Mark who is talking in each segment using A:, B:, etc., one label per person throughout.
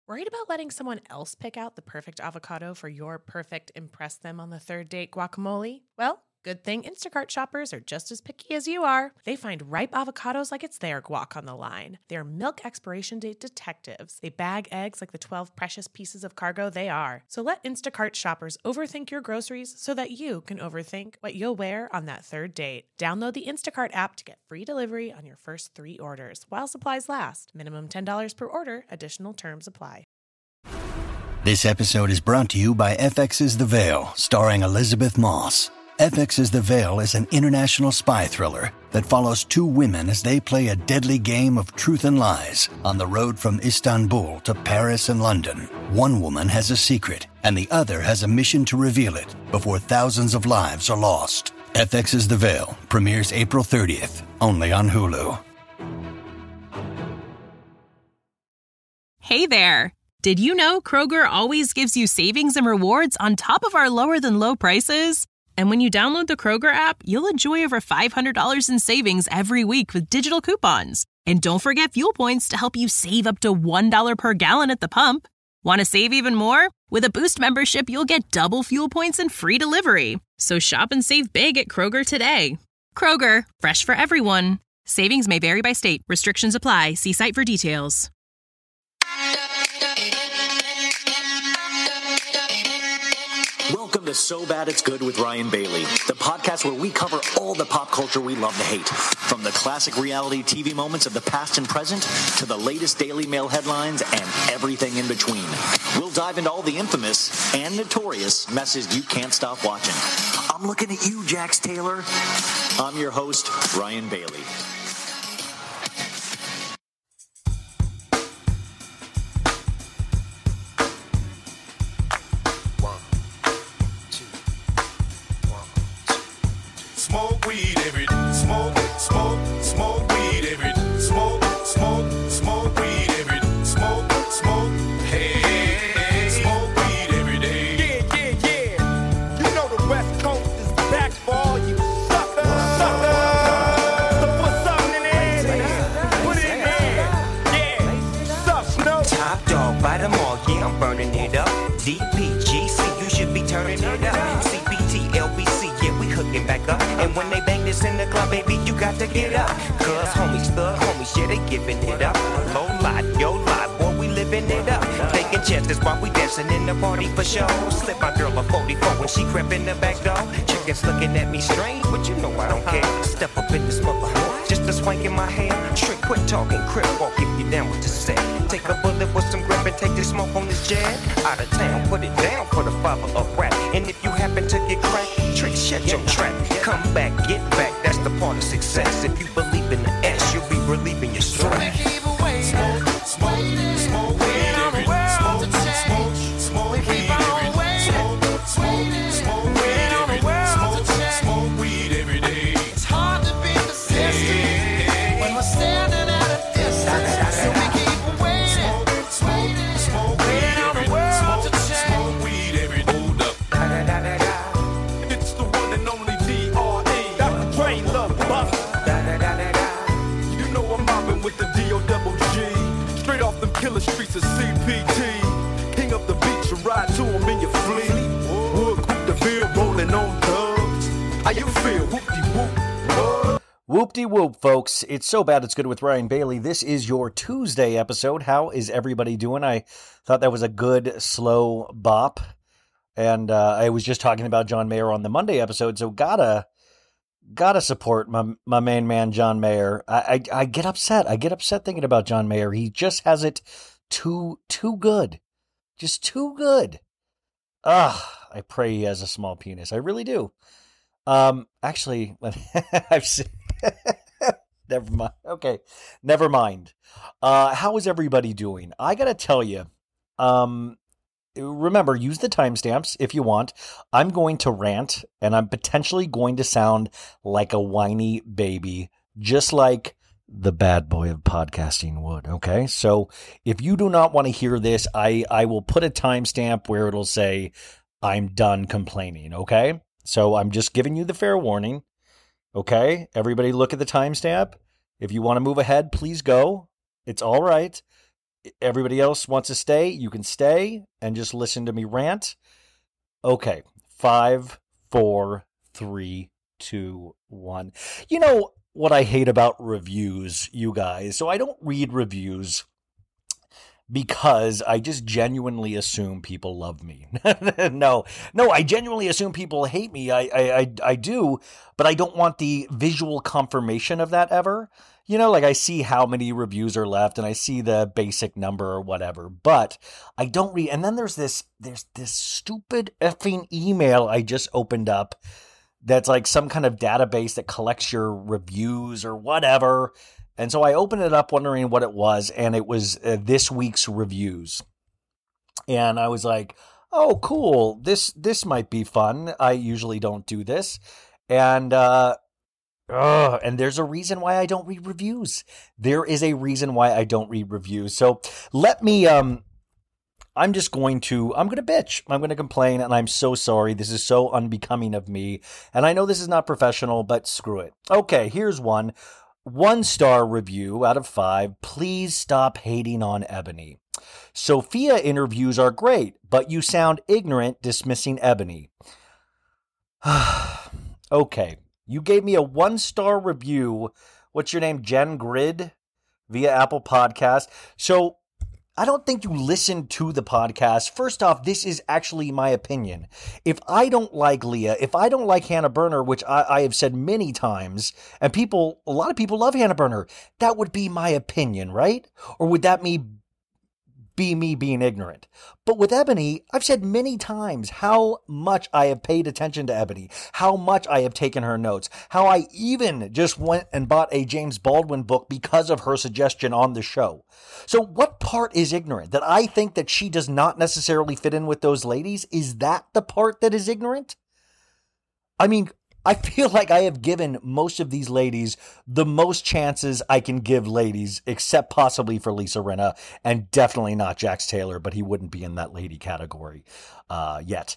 A: Worried about letting someone else pick out the perfect avocado for your perfect impress them on the third date guacamole? Well, good thing Instacart shoppers are just as picky as you are. They find ripe avocados like it's their guac on the line. They're milk expiration date detectives. They bag eggs like the 12 precious pieces of cargo they are. So let Instacart shoppers overthink your groceries so that you can overthink what you'll wear on that third date. Download the Instacart app to get free delivery on your first 3 orders while supplies last. Minimum $10 per order. Additional terms apply.
B: This episode is brought to you by FX's The Veil, starring Elizabeth Moss. FX's The Veil is an international spy thriller that follows 2 women as they play a deadly game of truth and lies on the road from Istanbul to Paris and London. One woman has a secret, and the other has a mission to reveal it before thousands of lives are lost. FX's The Veil premieres April 30th, only on Hulu.
C: Hey there! Did you know Kroger always gives you savings and rewards on top of our lower-than-low prices? And when you download the Kroger app, you'll enjoy over $500 in savings every week with digital coupons. And don't forget fuel points to help you save up to $1 per gallon at the pump. Want to save even more? With a Boost membership, you'll get double fuel points and free delivery. So shop and save big at Kroger today. Kroger, fresh for everyone. Savings may vary by state. Restrictions apply. See site for details.
D: Welcome to So Bad It's Good with Ryan Bailey, the podcast where we cover all the pop culture we love to hate, from the classic reality TV moments of the past and present to the latest Daily Mail headlines and everything in between. We'll dive into all the infamous and notorious messes you can't stop watching. I'm looking at you, Jax Taylor. I'm your host, Ryan Bailey.
E: Smoke weed every day. Smoke weed every day. Smoke weed every day. Smoke, hey, smoke weed every day.
F: Yeah. You know the West Coast is back for all you suckers. So put something in there. Put it in there. Yeah. Suck, Snow.
G: Top dog, bite them all, yeah, I'm burning it up. DPGC, you should be turning it up. CBT, LBC, yeah, we hooking back up. And when they bang this in the club, baby, you got to get up. Cause homies, thug homies, yeah, they giving it up. Low lot, yo lot, boy, we living it up. Taking chances while we dancing in the party for show. Slip my girl a 44 when she crept in the back door. Chickens looking at me strange, but you know I don't care. Step up in this mother, just a swank in my hair. Trick, quit talking, crip walk if you down with the set. Take a bullet with some grip and take this smoke on this jet. Out of town, put it down for the father of rap. And if you happen to get cracked, trick, shut your trap. Come back, get back, that's the part of success. If you believe in the S, you'll be relieving your stress.
E: Smoke weed every day. Smoke weed every day. Smoke weed every day. Smoke weed every day.
H: It's hard to be persistent when we're standing at a distance. So we keep waiting.
E: Smoke weed every day. Smoke weed every day. Hold up.
F: It's the one and only D.R.E. Dr. Dre, Love Buster. You know I'm mobbing with the D.O.G. Straight off them killer streets of CPT. King up the beach, you ride to him in your fleet. Wood, Coupe de Ville, rolling on dubs. How you feel? Whoop-de-whoop.
I: Whoop-de-whoop, folks. It's So Bad It's Good with Ryan Bailey. This is your Tuesday episode. How is everybody doing? I thought that was a good, slow bop. And I was just talking about John Mayer on the Monday episode, so gotta support my main man, John Mayer. I get upset. I get upset thinking about John Mayer. He just has it too good. Just too good. I pray he has a small penis. I really do. Actually, I've seen... Never mind. Okay, never mind. How is everybody doing? I gotta tell you, remember, use the timestamps if you want. I'm going to rant, and I'm potentially going to sound like a whiny baby, just like the bad boy of podcasting would, okay? So if you do not want to hear this, I will put a timestamp where it'll say, I'm done complaining, okay? So I'm just giving you the fair warning, okay? Everybody look at the timestamp. If you want to move ahead, please go. It's all right. Everybody else wants to stay, you can stay and just listen to me rant. Okay, 5, 4, 3, 2, 1. You know what I hate about reviews, you guys? So I don't read reviews because I just genuinely assume people love me. No, I genuinely assume people hate me. I do, but I don't want the visual confirmation of that ever. You know, like I see how many reviews are left and I see the basic number or whatever, but I don't read. And then there's this stupid effing email I just opened up that's like some kind of database that collects your reviews or whatever. And so I opened it up wondering what it was, and it was this week's reviews. And I was like, oh, cool. This might be fun. I usually don't do this. And there's a reason why I don't read reviews. There is a reason why I don't read reviews. So let me, I'm going to bitch. I'm going to complain, and I'm so sorry. This is so unbecoming of me. And I know this is not professional, but screw it. Okay, here's one. 1-star review out of 5. Please stop hating on Ebony. Sophia interviews are great, but you sound ignorant dismissing Ebony. Okay. You gave me a 1-star review. What's your name? Jen Grid via Apple Podcast. So I don't think you listened to the podcast. First off, this is actually my opinion. If I don't like Leah, if I don't like Hannah Berner, which I have said many times, and a lot of people love Hannah Berner, that would be my opinion, right? Or would that be me being ignorant? But with Ebony, I've said many times how much I have paid attention to Ebony, how much I have taken her notes, how I even just went and bought a James Baldwin book because of her suggestion on the show. So what part is ignorant? That I think that she does not necessarily fit in with those ladies? Is that the part that is ignorant? I mean, I feel like I have given most of these ladies the most chances I can give ladies, except possibly for Lisa Rinna, and definitely not Jax Taylor, but he wouldn't be in that lady category yet.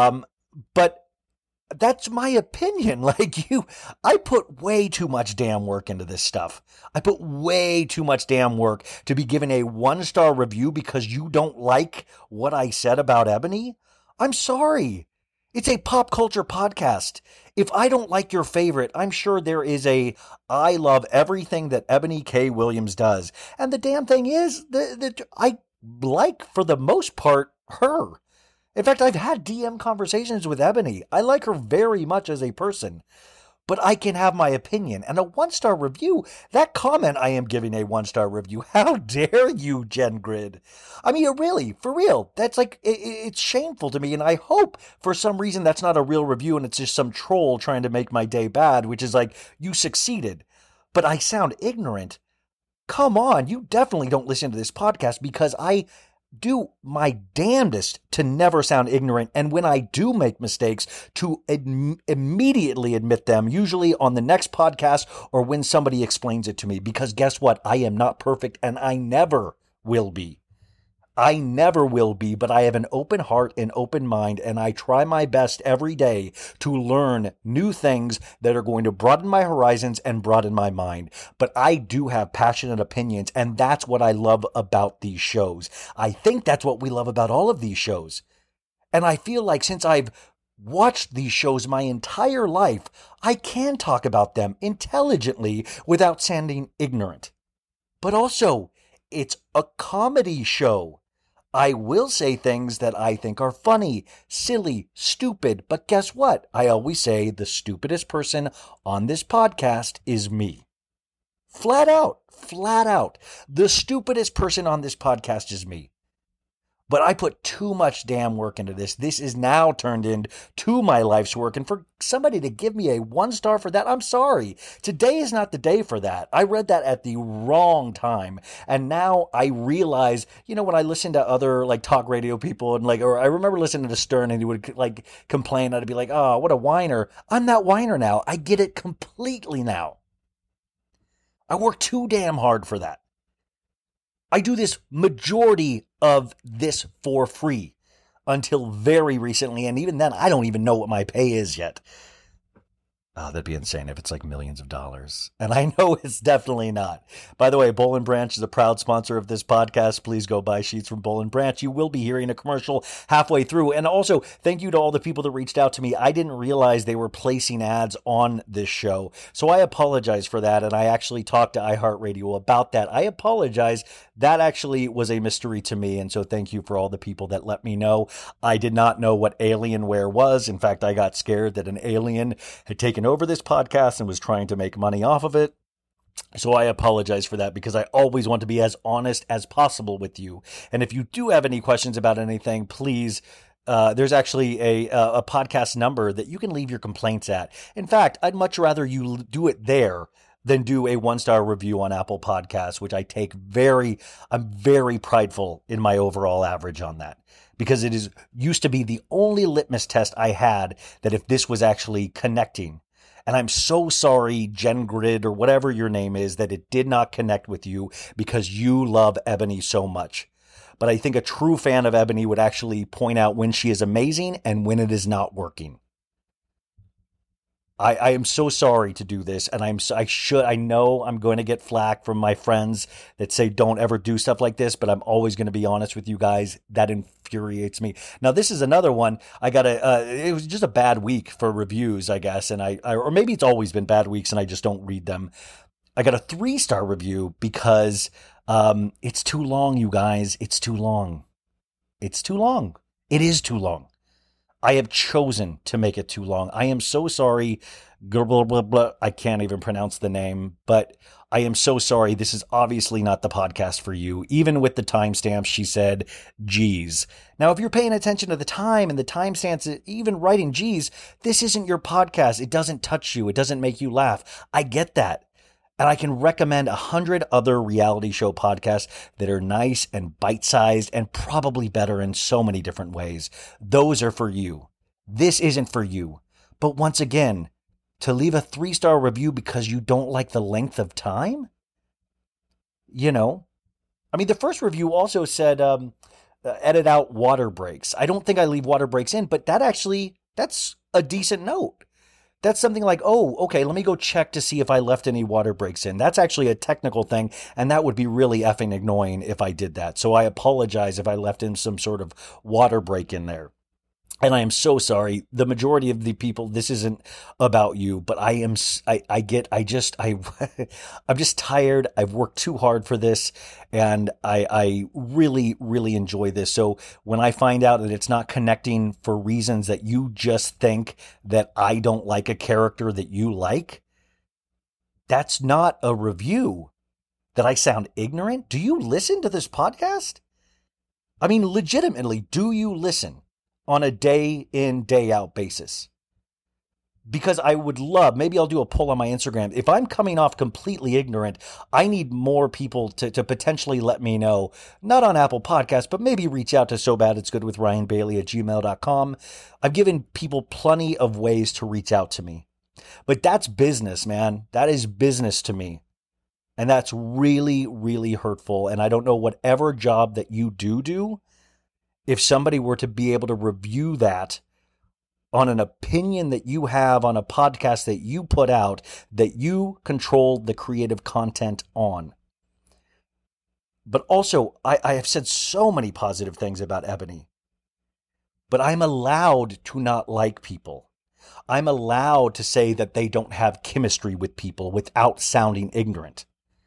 I: But that's my opinion. Like I put way too much damn work into this stuff. I put way too much damn work to be given a 1-star review because you don't like what I said about Ebony. I'm sorry. It's a pop culture podcast. If I don't like your favorite, I'm sure there is I love everything that Ebony K. Williams does. And the damn thing is that I like, for the most part, her. In fact, I've had DM conversations with Ebony. I like her very much as a person. But I can have my opinion. And a 1-star review, that comment I am giving a 1-star review. How dare you, Jen Grid? I mean, really, for real. That's like, it's shameful to me. And I hope for some reason that's not a real review and it's just some troll trying to make my day bad, which is like, you succeeded. But I sound ignorant. Come on, you definitely don't listen to this podcast because I do my damnedest to never sound ignorant, and when I do make mistakes, to immediately admit them, usually on the next podcast or when somebody explains it to me, because guess what? I am not perfect, and I never will be. I never will be, but I have an open heart and open mind, and I try my best every day to learn new things that are going to broaden my horizons and broaden my mind. But I do have passionate opinions, and that's what I love about these shows. I think that's what we love about all of these shows. And I feel like since I've watched these shows my entire life, I can talk about them intelligently without sounding ignorant. But also, it's a comedy show. I will say things that I think are funny, silly, stupid, but guess what? I always say the stupidest person on this podcast is me. Flat out. The stupidest person on this podcast is me. But I put too much damn work into this. This is now turned into my life's work. And for somebody to give me a 1-star for that, I'm sorry. Today is not the day for that. I read that at the wrong time. And now I realize, when I listen to other talk radio people or I remember listening to Stern and he would complain. I'd be like, oh, what a whiner. I'm that whiner now. I get it completely now. I work too damn hard for that. I do this majority of this for free until very recently. And even then, I don't even know what my pay is yet. Oh, that'd be insane if it's like millions of dollars. And I know it's definitely not. By the way, Boll & Branch is a proud sponsor of this podcast. Please go buy sheets from Boll & Branch. You will be hearing a commercial halfway through. And also, thank you to all the people that reached out to me. I didn't realize they were placing ads on this show. So I apologize for that. And I actually talked to iHeartRadio about that. I apologize. That actually was a mystery to me. And so thank you for all the people that let me know. I did not know what Alienware was. In fact, I got scared that an alien had taken over this podcast and was trying to make money off of it. So I apologize for that, because I always want to be as honest as possible with you. And if you do have any questions about anything, please, there's actually a podcast number that you can leave your complaints at. In fact, I'd much rather you do it there than do a 1-star review on Apple Podcasts, which I take I'm very prideful in my overall average on that, because it used to be the only litmus test I had that if this was actually connecting. And I'm so sorry, GenGrid or whatever your name is, that it did not connect with you because you love Ebony so much. But I think a true fan of Ebony would actually point out when she is amazing and when it is not working. I am so sorry to do this, and I know I'm going to get flack from my friends that say don't ever do stuff like this, but I'm always going to be honest with you guys. That infuriates me. Now, this is another one. It was just a bad week for reviews, I guess, and or maybe it's always been bad weeks and I just don't read them. I got a 3-star review because it's too long, you guys. It's too long. It's too long. It is too long. I have chosen to make it too long. I am so sorry. Blah, blah, blah. I can't even pronounce the name, but I am so sorry. This is obviously not the podcast for you. Even with the timestamps, she said, geez. Now, if you're paying attention to the time and the timestamps, even writing geez, this isn't your podcast. It doesn't touch you. It doesn't make you laugh. I get that. And I can recommend 100 other reality show podcasts that are nice and bite-sized and probably better in so many different ways. Those are for you. This isn't for you. But once again, to leave a 3-star review because you don't like the length of time? The first review also said, edit out water breaks. I don't think I leave water breaks in, but that's a decent note. That's something like, oh, okay, let me go check to see if I left any water breaks in. That's actually a technical thing, and that would be really effing annoying if I did that. So I apologize if I left in some sort of water break in there. And I am so sorry. The majority of the people, this isn't about you, but I'm just tired. I've worked too hard for this, and I really, really enjoy this. So when I find out that it's not connecting for reasons that you just think that I don't like a character that you like, that's not a review. That I sound ignorant? Do you listen to this podcast? I mean, legitimately, do you listen on a day in, day out basis? Because I would love, maybe I'll do a poll on my Instagram. If I'm coming off completely ignorant, I need more people to potentially let me know, not on Apple Podcasts, but maybe reach out to SoBadIt'sGoodWithRyanBailey@gmail.com. I've given people plenty of ways to reach out to me, but that's business, man. That is business to me. And that's really, really hurtful. And I don't know whatever job that you do, if somebody were to be able to review that on an opinion that you have on a podcast that you put out, that you control the creative content on. But also, I have said so many positive things about Ebony, but I'm allowed to not like people. I'm allowed to say that they don't have chemistry with people without sounding ignorant.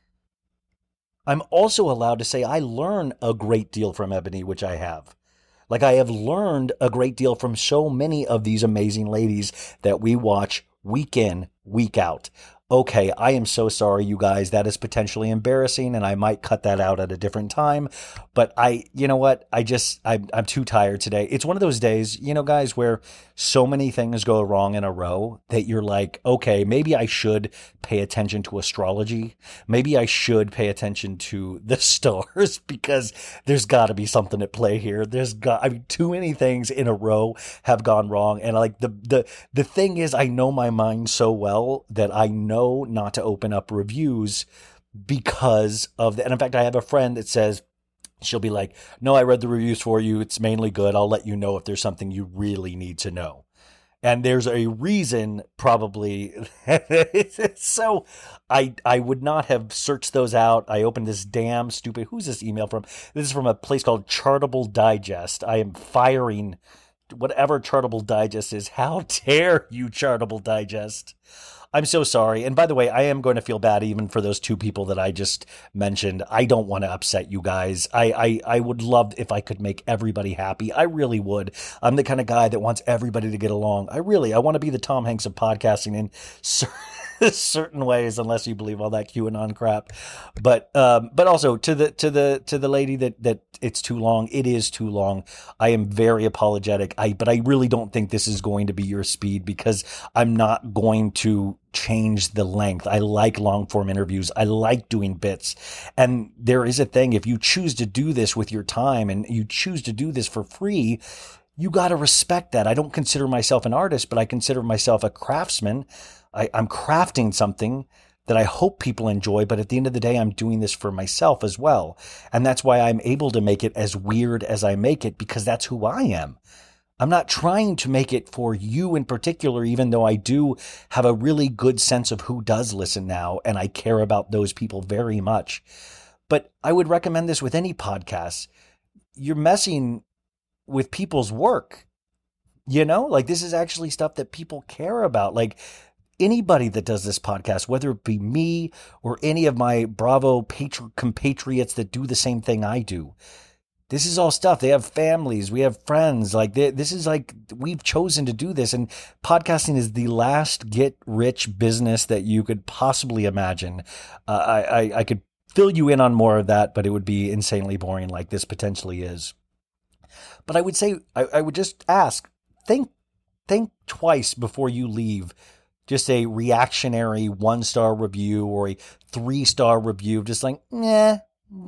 I: I'm also allowed to say I learn a great deal from Ebony, which I have. Like I have learned a great deal from so many of these amazing ladies that we watch week in, week out. Okay, I am so sorry, you guys. That is potentially embarrassing, and I might cut that out at a different time. But you know what? I'm too tired today. It's one of those days, guys, where so many things go wrong in a row that you're like, okay, maybe I should pay attention to astrology. Maybe I should pay attention to the stars because there's got to be something at play here. Too many things in a row have gone wrong. And like the thing is, I know my mind so well that I know not to open up reviews because of that. And in fact, I have a friend that says, she'll be like, no, I read the reviews for you. It's mainly good. I'll let you know if there's something you really need to know. And there's a reason, probably. So I would not have searched those out. I opened this damn stupid... Who's this email from? This is from a place called Chartable Digest. I am firing whatever Chartable Digest is. How dare you, Chartable Digest? I'm so sorry. And by the way, I am going to feel bad even for those two people that I just mentioned. I don't want to upset you guys. I would love if I could make everybody happy. I really would. I'm the kind of guy that wants everybody to get along. I want to be the Tom Hanks of podcasting in certain ways, unless you believe all that QAnon crap. But also to the lady that it's too long. It is too long. I am very apologetic. But I really don't think this is going to be your speed, because I'm not going to change the length. I like long form interviews. I like doing bits. And there is a thing, if you choose to do this with your time and you choose to do this for free, you got to respect that. I don't consider myself an artist, but I consider myself a craftsman. I'm crafting something that I hope people enjoy, but at the end of the day, I'm doing this for myself as well. And that's why I'm able to make it as weird as I make it, because that's who I am. I'm not trying to make it for you in particular, even though I do have a really good sense of who does listen now, and I care about those people very much. But I would recommend this with any podcast. You're messing with people's work. Like, this is actually stuff that people care about. Like, anybody that does this podcast, whether it be me or any of my Bravo compatriots that do the same thing I do, this is all stuff. They have families. We have friends. Like, this is like, we've chosen to do this. And podcasting is the last get rich business that you could possibly imagine. I could fill you in on more of that, but it would be insanely boring, like this potentially is. But I would say, I would just ask, think twice before you leave just a reactionary 1-star review or a 3-star review, just like, nah.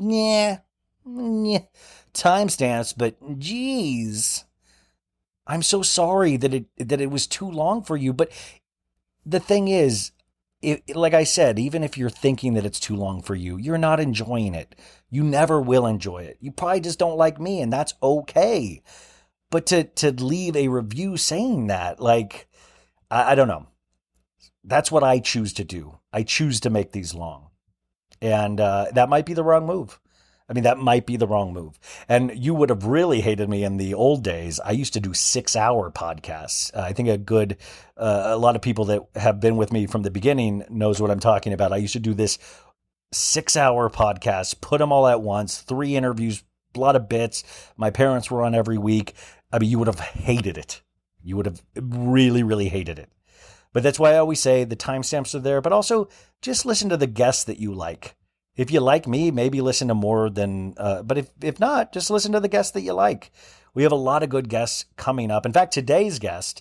I: Timestamps, but geez, I'm so sorry that it was too long for you. But the thing is, like I said, even if you're thinking that it's too long for you, you're not enjoying it. You never will enjoy it. You probably just don't like me, and that's okay. But to leave a review saying that, like, I don't know. That's what I choose to do. I choose to make these long. And that might be the wrong move. That might be the wrong move. And you would have really hated me in the old days. I used to do 6-hour podcasts. I think a lot of people that have been with me from the beginning knows what I'm talking about. I used to do this 6-hour podcast, put them all at once, 3 interviews, a lot of bits. My parents were on every week. You would have hated it. You would have really, really hated it. But that's why I always say the timestamps are there, but also just listen to the guests that you like. If you like me, maybe listen to more than, but if not, just listen to the guests that you like. We have a lot of good guests coming up. In fact, today's guest,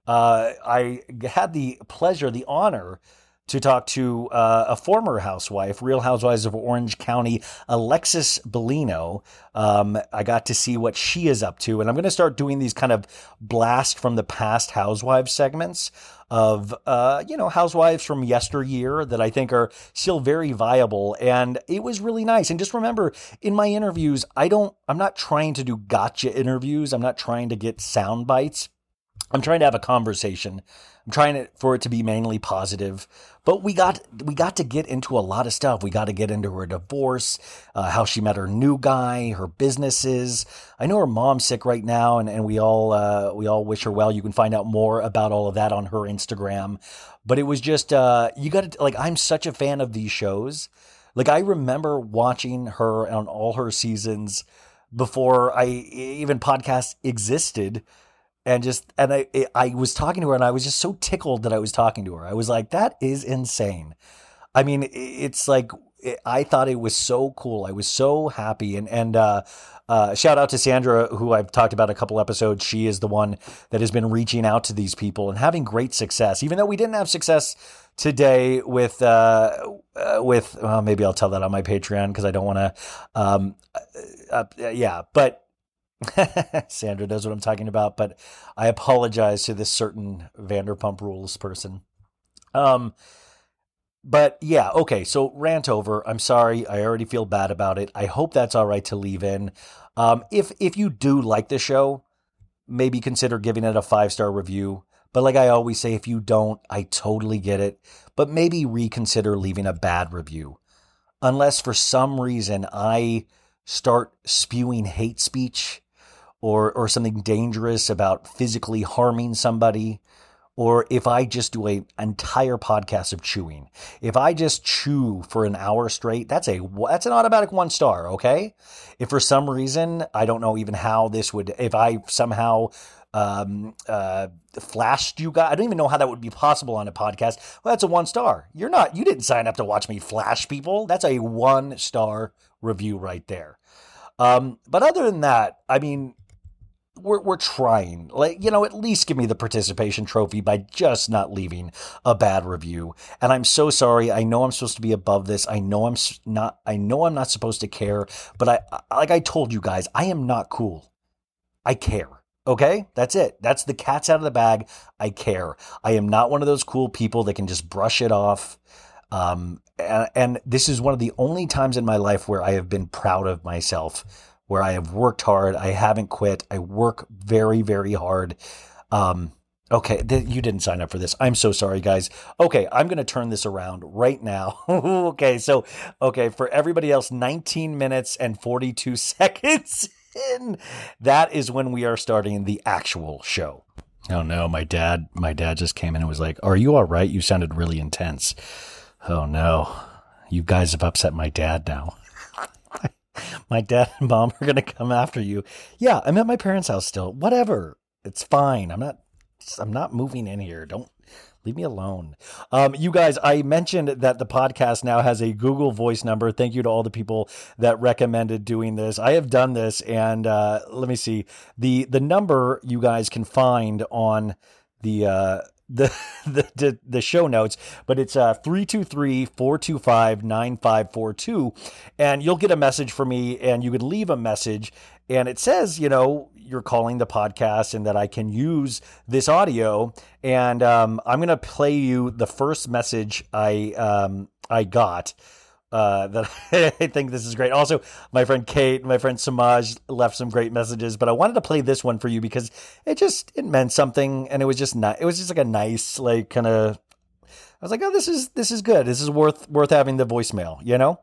I: I had the pleasure, the honor to talk to a former housewife, Real Housewives of Orange County, Alexis Bellino. I got to see what she is up to, and I'm going to start doing these kind of blast from the past housewives segments of, housewives from yesteryear that I think are still very viable. And it was really nice. And just remember, in my interviews, I'm not trying to do gotcha interviews. I'm not trying to get sound bites. I'm trying to have a conversation. I'm trying for it to be mainly positive, but we got to get into a lot of stuff. We got to get into her divorce, how she met her new guy, her businesses. I know her mom's sick right now, and we all wish her well. You can find out more about all of that on her Instagram. But it was just you got to, like, I'm such a fan of these shows. Like, I remember watching her on all her seasons before even podcasts existed. And I was talking to her, and I was just so tickled that I was talking to her. I was like, that is insane. It's like, I thought it was so cool. I was so happy. And shout out to Sandra, who I've talked about a couple episodes. She is the one that has been reaching out to these people and having great success, even though we didn't have success today with maybe I'll tell that on my Patreon, because I don't want to, but Sandra knows what I'm talking about, but I apologize to this certain Vanderpump Rules person. But yeah, okay. So rant over. I'm sorry. I already feel bad about it. I hope that's all right to leave in. If you do like the show, maybe consider giving it a 5-star review. But like I always say, if you don't, I totally get it. But maybe reconsider leaving a bad review. Unless for some reason I start spewing hate speech or something dangerous about physically harming somebody, or if I just do an entire podcast of chewing. If I just chew for an hour straight, that's an automatic 1 star, okay? If for some reason, I don't know even how this would, if I somehow flashed you guys, I don't even know how that would be possible on a podcast. Well, that's a 1 star. You didn't sign up to watch me flash people. That's a 1 star review right there. But other than that, I mean, we're trying, at least give me the participation trophy by just not leaving a bad review. And I'm so sorry. I know I'm supposed to be above this. I know I'm not supposed to care, but like I told you guys, I am not cool. I care. Okay, that's it. That's the cat's out of the bag. I care. I am not one of those cool people that can just brush it off. And this is one of the only times in my life where I have been proud of myself, where I have worked hard. I haven't quit. I work very, very hard. Okay, you didn't sign up for this. I'm so sorry, guys. Okay, I'm going to turn this around right now. Okay, for everybody else, 19 minutes and 42 seconds in, that is when we are starting the actual show. Oh no, my dad just came in and was like, "Are you all right? You sounded really intense." Oh no, you guys have upset my dad now. My dad and mom are going to come after you. Yeah, I'm at my parents' house still. Whatever. It's fine. I'm not moving in here. Don't leave me alone. You guys, I mentioned that the podcast now has a Google Voice number. Thank you to all the people that recommended doing this. I have done this, and let me see. The number you guys can find on the show notes, but it's 323-425-9542, and you'll get a message from me, and you could leave a message, and it says, you're calling the podcast and that I can use this audio, and I'm going to play you the first message I got. That I think this is great. Also, my friend Kate, my friend Samaj left some great messages, but I wanted to play this one for you because it meant something, and it was just like a nice, kind of. I was like, oh, this is good. This is worth having the voicemail,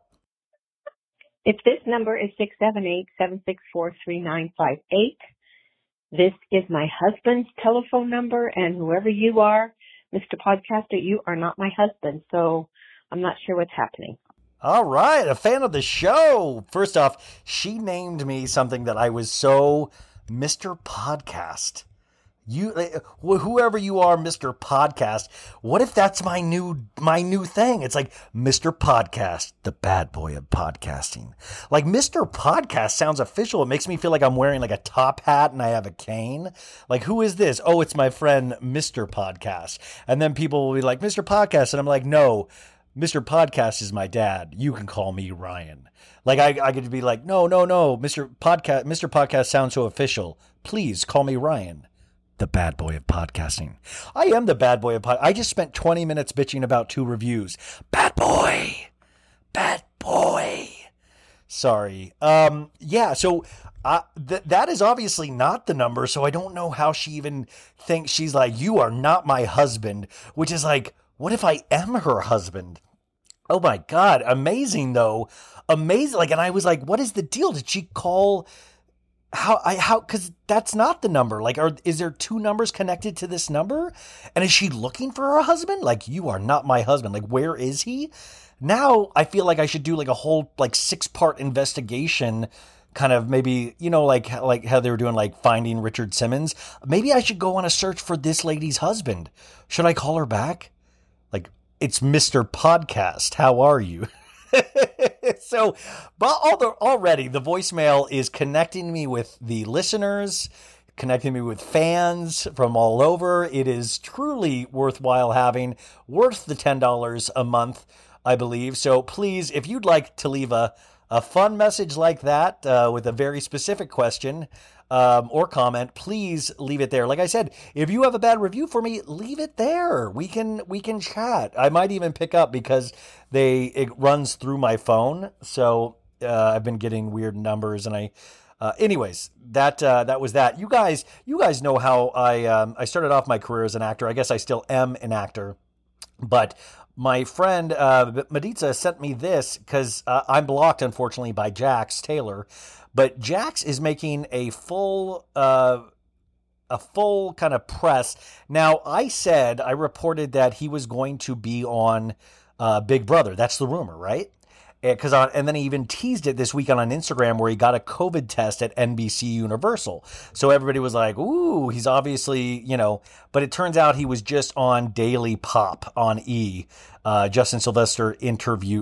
J: If this number is 678-764-3958, this is my husband's telephone number, and whoever you are, Mr. Podcaster, you are not my husband, so I'm not sure what's happening.
I: All right, a fan of the show. First off, she named me something that I was so Mr. Podcast. You, whoever you are, Mr. Podcast. What if that's my new thing? It's like Mr. Podcast, the bad boy of podcasting. Like Mr. Podcast sounds official. It makes me feel like I'm wearing like a top hat and I have a cane. Like, who is this? Oh, it's my friend Mr. Podcast. And then people will be like, Mr. Podcast, and I'm like, no. Mr. Podcast is my dad. You can call me Ryan. Like I could be like, no. Mr. Podcast sounds so official. Please call me Ryan, the bad boy of podcasting. I am the bad boy of podcasting. I just spent 20 minutes bitching about 2 reviews. Bad boy. Sorry. Yeah. So that is obviously not the number. So I don't know how she even thinks. She's like, you are not my husband, which is like, what if I am her husband? Oh my God. Amazing though. Amazing. Like, and I was like, what is the deal? Did she call cause that's not the number. Like, is there 2 numbers connected to this number? And is she looking for her husband? Like, you are not my husband. Like, where is he? Now I feel like I should do like a whole 6-part investigation, kind of maybe, like how they were doing like Finding Richard Simmons. Maybe I should go on a search for this lady's husband. Should I call her back? Like, it's Mr. Podcast. How are you? So, but already the voicemail is connecting me with the listeners, connecting me with fans from all over. It is truly worthwhile having, worth the $10 a month, I believe. So please, if you'd like to leave a fun message like that with a very specific question, or comment, please leave it there. Like I said, if you have a bad review for me, leave it there. We can chat. I might even pick up because it runs through my phone. So I've been getting weird numbers, and Anyways, that was that. You guys know how I started off my career as an actor. I guess I still am an actor, but my friend Mediza sent me this because I'm blocked, unfortunately, by Jax Taylor. But Jax is making a full kind of press. Now, I reported that he was going to be on Big Brother. That's the rumor, right? And then he even teased it this weekend on Instagram where he got a COVID test at NBC Universal. So everybody was like, ooh, he's obviously, but it turns out he was just on Daily Pop on E. Justin Sylvester I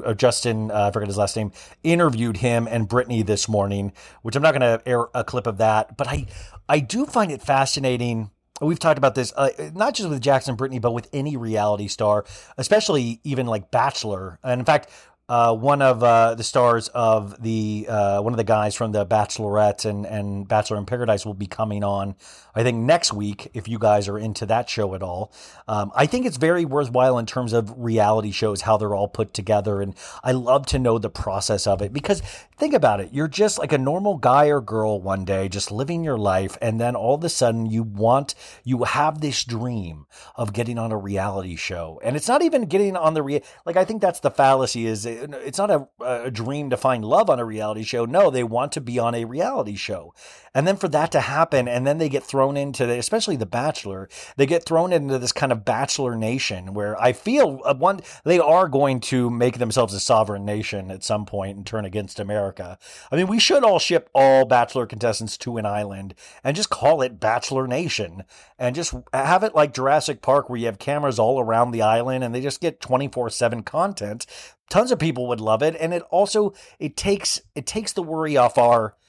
I: forget his last name, interviewed him and Brittany this morning, which I'm not going to air a clip of that. But I do find it fascinating. We've talked about this, not just with Jackson Brittany, but with any reality star, especially even like Bachelor. And in fact, one of the stars of one of the guys from the Bachelorette and Bachelor in Paradise will be coming on, I think, next week, if you guys are into that show at all. I think it's very worthwhile in terms of reality shows, how they're all put together. And I love to know the process of it, because think about it. You're just like a normal guy or girl one day, just living your life. And then all of a sudden you have this dream of getting on a reality show. And it's not even getting on I think that's the fallacy, is it's not a dream to find love on a reality show. No, they want to be on a reality show. And then for that to happen, and then they get thrown into, especially The Bachelor, they get thrown into this kind of Bachelor nation where I feel they are going to make themselves a sovereign nation at some point and turn against America. I mean, we should all ship all Bachelor contestants to an island and just call it Bachelor Nation and just have it like Jurassic Park, where you have cameras all around the island and they just get 24/7 content. Tons of people would love it. And it takes the worry off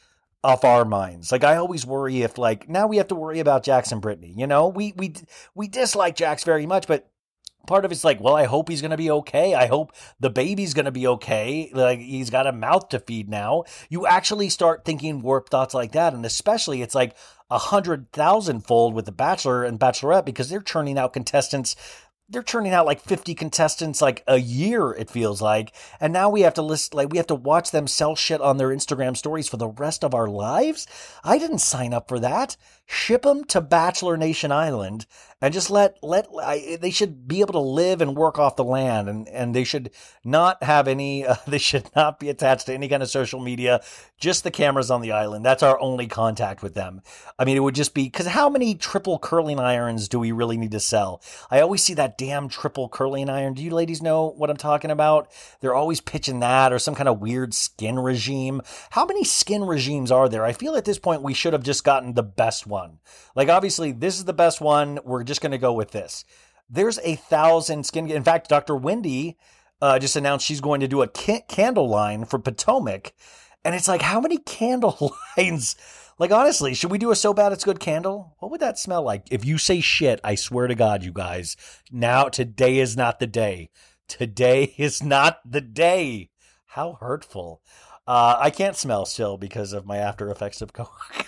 I: our minds. Like, I always worry if now we have to worry about Jax and Brittany. We dislike Jax very much, but part of it's like, well, I hope he's going to be okay. I hope the baby's going to be okay. Like, he's got a mouth to feed now. You actually start thinking warped thoughts like that. And especially it's like 100,000-fold with The Bachelor and Bachelorette, because they're churning out contestants. They're churning out like 50 contestants like a year, it feels like. And now we have to watch them sell shit on their Instagram stories for the rest of our lives. I didn't sign up for that. Ship them to Bachelor Nation Island and just they should be able to live and work off the land, and they should not have any, they should not be attached to any kind of social media, just the cameras on the island. That's our only contact with them. I mean, it would just be, because how many triple curling irons do we really need to sell? I always see that damn triple curling iron. Do you ladies know what I'm talking about? They're always pitching that, or some kind of weird skin regime. How many skin regimes are there? I feel at this point we should have just gotten the best one. Like, obviously, this is the best one. We're just going to go with this. There's 1,000 skin. In fact, Dr. Wendy just announced she's going to do a candle line for Potomac. And it's like, how many candle lines? Like, honestly, should we do a So Bad It's Good candle? What would that smell like? If you say shit, I swear to God, you guys, today is not the day. Today is not the day. How hurtful. I can't smell still because of my after effects of COVID.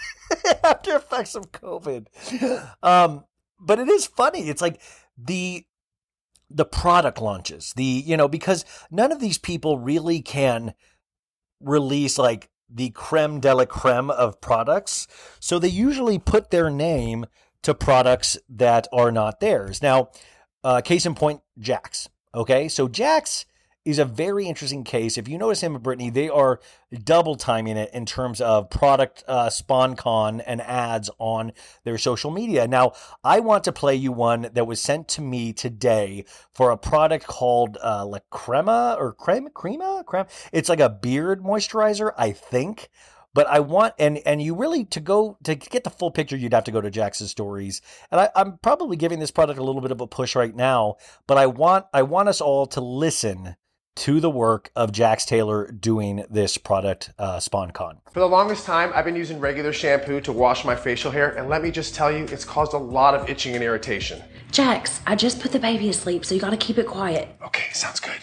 I: But it is funny. It's like the product launches, because none of these people really can release like the creme de la creme of products. So they usually put their name to products that are not theirs. Now, case in point, Jax. Okay. So Jax is a very interesting case. If you notice him and Brittany, they are double timing it in terms of product SpawnCon and ads on their social media. Now, I want to play you one that was sent to me today for a product called La Crema or Crema. It's like a beard moisturizer, I think. But I want, and you really, to get the full picture, you'd have to go to Jax's stories. And I'm probably giving this product a little bit of a push right now, but I want us all to listen to the work of Jax Taylor doing this product, SpawnCon.
K: For the longest time, I've been using regular shampoo to wash my facial hair, and let me just tell you, it's caused a lot of itching and irritation.
L: Jax, I just put the baby asleep, so you gotta keep it quiet.
K: Okay, sounds good.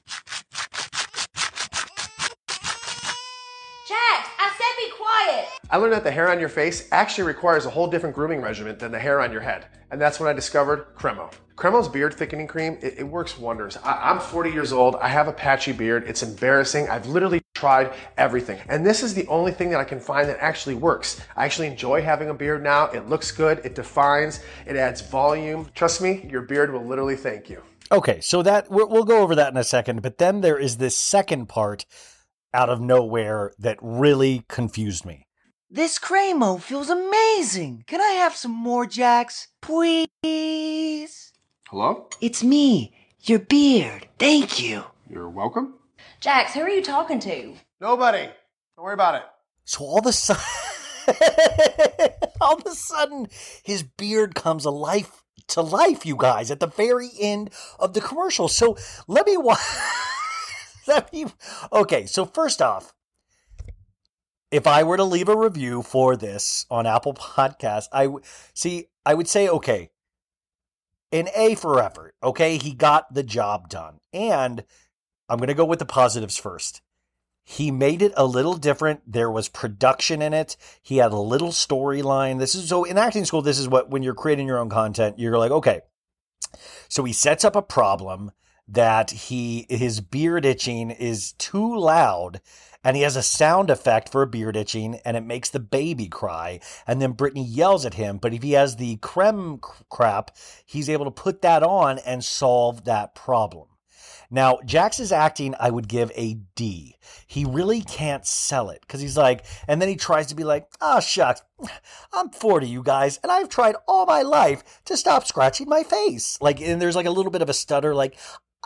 L: Jax, I said be quiet!
K: I learned that the hair on your face actually requires a whole different grooming regimen than the hair on your head. And that's when I discovered Cremo. Cremo's beard thickening cream, it works wonders. I'm 40 years old, I have a patchy beard, it's embarrassing, I've literally tried everything. And this is the only thing that I can find that actually works. I actually enjoy having a beard now, it looks good, it defines, it adds volume. Trust me, your beard will literally thank you.
I: Okay, so that we'll go over that in a second, but then there is this second part out of nowhere that really confused me.
M: This Cremo feels amazing. Can I have some more, Jax? Please?
K: Hello?
M: It's me, your beard. Thank you.
K: You're welcome.
L: Jax, who are you talking to?
K: Nobody. Don't worry about it.
I: So all of a sudden, his beard comes to life, you guys, at the very end of the commercial. So okay, so first off, if I were to leave a review for this on Apple Podcasts, I would say, okay, an A for effort. Okay, he got the job done. And I'm going to go with the positives first. He made it a little different. There was production in it. He had a little storyline. So in acting school, this is what, when you're creating your own content, you're like, okay. So he sets up a problem that his beard itching is too loud, and he has a sound effect for beard itching, and it makes the baby cry. And then Brittany yells at him, but if he has the creme crap, he's able to put that on and solve that problem. Now, Jax's acting, I would give a D. He really can't sell it because he's like, and then he tries to be like, oh, shucks, I'm 40, you guys, and I've tried all my life to stop scratching my face. Like, and there's like a little bit of a stutter, like,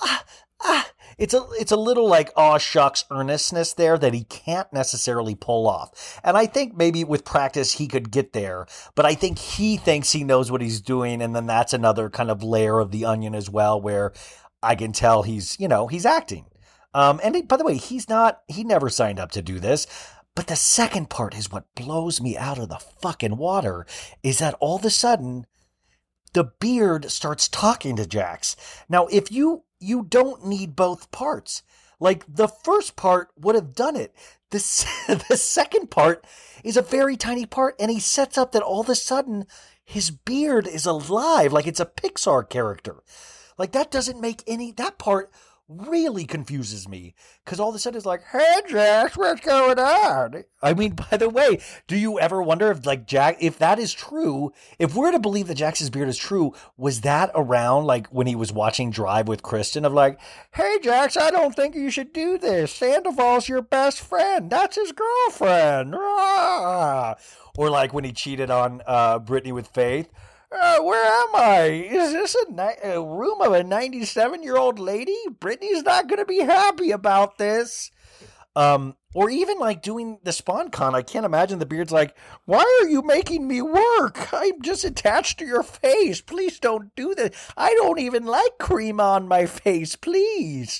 I: It's a little like, aw shucks earnestness there that he can't necessarily pull off. And I think maybe with practice he could get there, but I think he thinks he knows what he's doing. And then that's another kind of layer of the onion as well, where I can tell he's acting. And by the way, he never signed up to do this. But the second part is what blows me out of the fucking water, is that all of a sudden the beard starts talking to Jax. Now, if you don't need both parts. Like, the first part would have done it. The second part is a very tiny part, and he sets up that all of a sudden his beard is alive, like it's a Pixar character. Like, that part really confuses me, because all of a sudden it's like, hey, Jax, what's going on? I mean, by the way, do you ever wonder if that is true, if we're to believe that Jax's beard is true, was that around, like, when he was watching Drive with Kristen, of like, hey, Jax, I don't think you should do this. Sandoval's your best friend. That's his girlfriend. Rah! Or like when he cheated on Brittany with Faith. Where am I? Is this a room of a 97-year-old lady? Brittany's not going to be happy about this. Or even like doing the SpawnCon, I can't imagine the beard's like, why are you making me work? I'm just attached to your face. Please don't do this. I don't even like cream on my face. Please.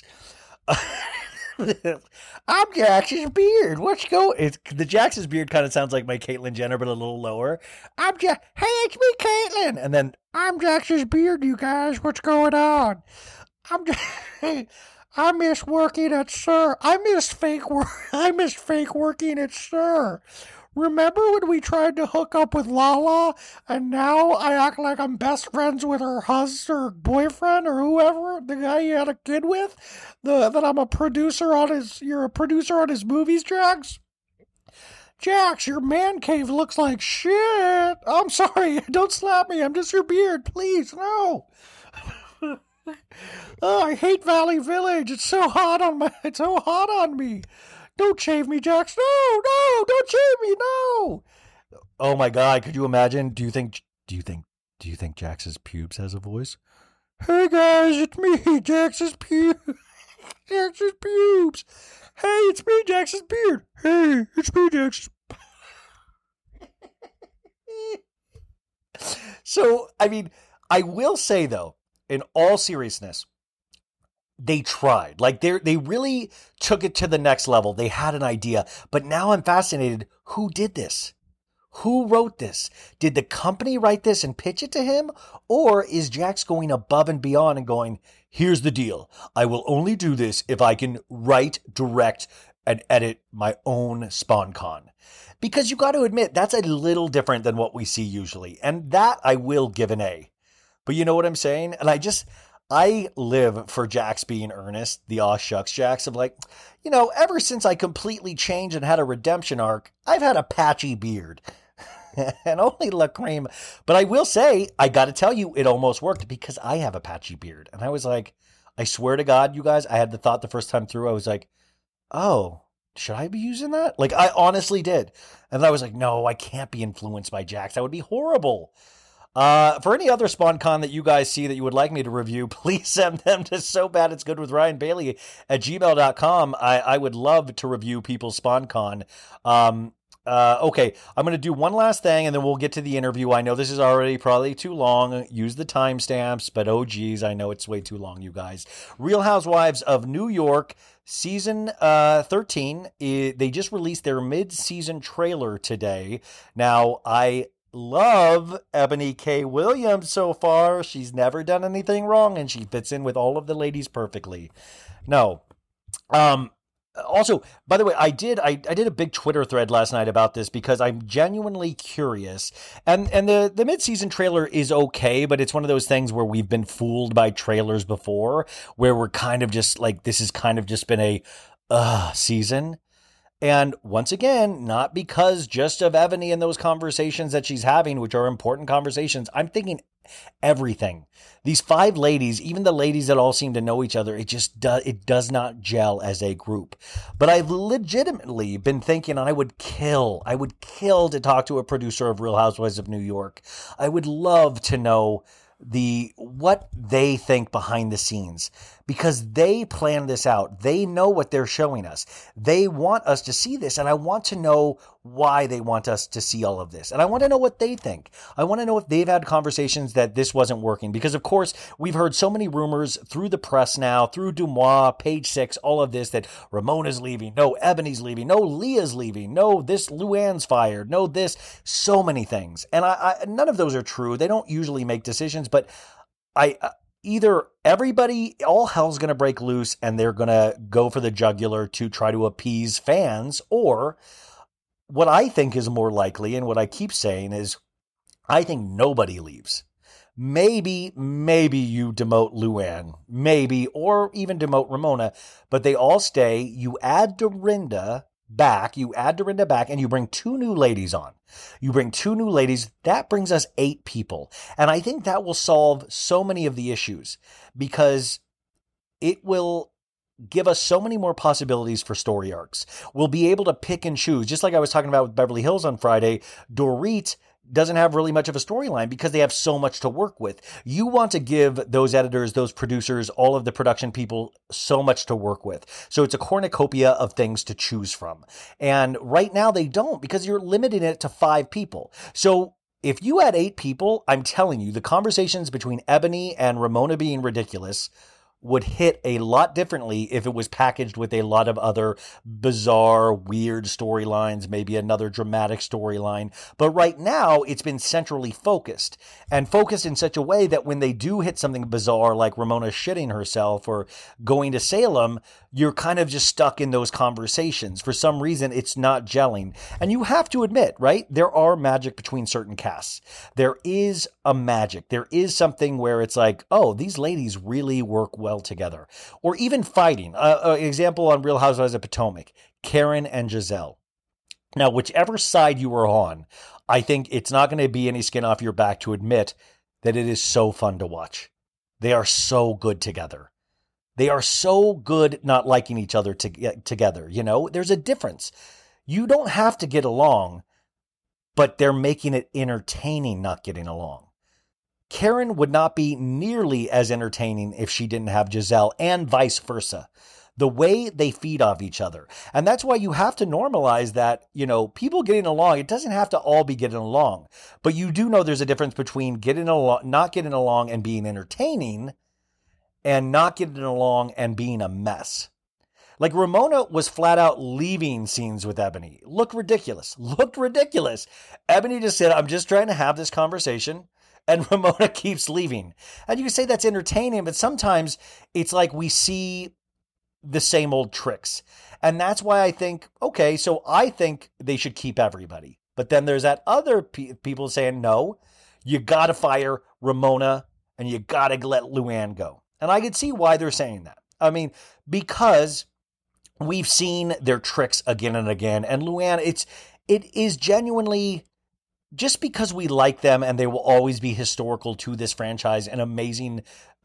I: I'm Jax's beard. The Jax's beard kind of sounds like my Caitlyn Jenner, but a little lower. Hey, it's me, Caitlyn. And then, I'm Jax's beard, you guys. What's going on? I miss working at Sir. I miss fake working at Sir. Remember when we tried to hook up with Lala, and now I act like I'm best friends with her husband or boyfriend or whoever, the guy you had a kid with? That I'm a producer on you're a producer on his movies, Jax? Jax, your man cave looks like shit. I'm sorry, don't slap me, I'm just your beard, please, no. Oh, I hate Valley Village, it's so hot on me. Don't shave me, Jax. No, don't shave me, no. Oh my God, could you imagine? Do you think Jax's pubes has a voice? Hey guys, it's me, Jax's pubes. Jax's pubes. Hey, it's me, Jax's beard. Hey, it's me, Jax's. So, I mean, I will say though, in all seriousness, they tried. Like, they really took it to the next level. They had an idea. But now I'm fascinated. Who did this? Who wrote this? Did the company write this and pitch it to him? Or is Jax going above and beyond and going, here's the deal. I will only do this if I can write, direct, and edit my own SpawnCon. Because you got to admit, that's a little different than what we see usually. And that I will give an A. But you know what I'm saying? And I live for Jax being earnest, the aw shucks Jax of like, ever since I completely changed and had a redemption arc, I've had a patchy beard. And only La Creme. But I will say, I got to tell you, it almost worked because I have a patchy beard. And I was like, I swear to God, you guys, I had the thought the first time through, I was like, oh, should I be using that? Like, I honestly did. And I was like, no, I can't be influenced by Jax. That would be horrible. For any other SpawnCon that you guys see that you would like me to review, please send them to sobadsgoodwithryanbailey@gmail.com. I would love to review people's SpawnCon. Okay, I'm going to do one last thing and then we'll get to the interview. I know this is already probably too long. Use the timestamps, but oh geez, I know it's way too long, you guys. Real Housewives of New York, season 13. They just released their mid-season trailer today. Now, I love Ebony K. Williams so far. She's never done anything wrong and she fits in with all of the ladies perfectly. No. Also, by the way, I did a big Twitter thread last night about this because I'm genuinely curious. And the mid-season trailer is okay, but it's one of those things where we've been fooled by trailers before, where we're kind of just like, this has kind of just been a season. And once again, not because just of Ebony and those conversations that she's having, which are important conversations. I'm thinking everything. These 5 ladies, even the ladies that all seem to know each other, it does not gel as a group. But I've legitimately been thinking I would kill to talk to a producer of Real Housewives of New York. I would love to know what they think behind the scenes, because they plan this out. They know what they're showing us. They want us to see this, and I want to know why they want us to see all of this. And I want to know what they think. I want to know if they've had conversations that this wasn't working, because of course we've heard so many rumors through the press now, through Dumois, Page 6, all of this, that Ramona's leaving, no, Ebony's leaving, no, Leah's leaving, no, this Luann's fired, no, this, so many things. And I none of those are true. They don't usually make decisions, but either everybody, all hell's going to break loose and they're going to go for the jugular to try to appease fans, or what I think is more likely, and what I keep saying is, I think nobody leaves. Maybe you demote Luann, maybe, or even demote Ramona, but they all stay. You add Dorinda back, and you bring 2 new ladies on. You bring 2 new ladies, that brings us 8 people. And I think that will solve so many of the issues, because it will give us so many more possibilities for story arcs. We'll be able to pick and choose. Just like I was talking about with Beverly Hills on Friday, Dorit doesn't have really much of a storyline because they have so much to work with. You want to give those editors, those producers, all of the production people so much to work with. So it's a cornucopia of things to choose from. And right now they don't, because you're limiting it to 5 people. So if you had 8 people, I'm telling you, the conversations between Ebony and Ramona being ridiculous would hit a lot differently if it was packaged with a lot of other bizarre, weird storylines, maybe another dramatic storyline. But right now, it's been centrally focused, and focused in such a way that when they do hit something bizarre, like Ramona shitting herself or going to Salem, you're kind of just stuck in those conversations. For some reason, it's not gelling. And you have to admit, right? There are magic between certain casts. There is a magic. There is something where it's like, oh, these ladies really work well together. Or even fighting. Example on Real Housewives of Potomac, Karen and Giselle. Now, whichever side you are on, I think it's not going to be any skin off your back to admit that it is so fun to watch. They are so good together. They are so good not liking each other together. You know, there's a difference. You don't have to get along, but they're making it entertaining not getting along. Karen would not be nearly as entertaining if she didn't have Giselle, and vice versa. The way they feed off each other. And that's why you have to normalize that, you know, people getting along, it doesn't have to all be getting along. But you do know there's a difference between not getting along and being entertaining, and not getting along and being a mess. Like, Ramona was flat out leaving scenes with Ebony. Looked ridiculous. Ebony just said, I'm just trying to have this conversation. And Ramona keeps leaving. And you can say that's entertaining, but sometimes it's like we see the same old tricks. And that's why I think, okay, so I think they should keep everybody. But then there's that other people saying, no, you got to fire Ramona and you got to let Luann go. And I could see why they're saying that. I mean, because we've seen their tricks again and again. And Luann, it is genuinely, just because we like them and they will always be historical to this franchise and amazing,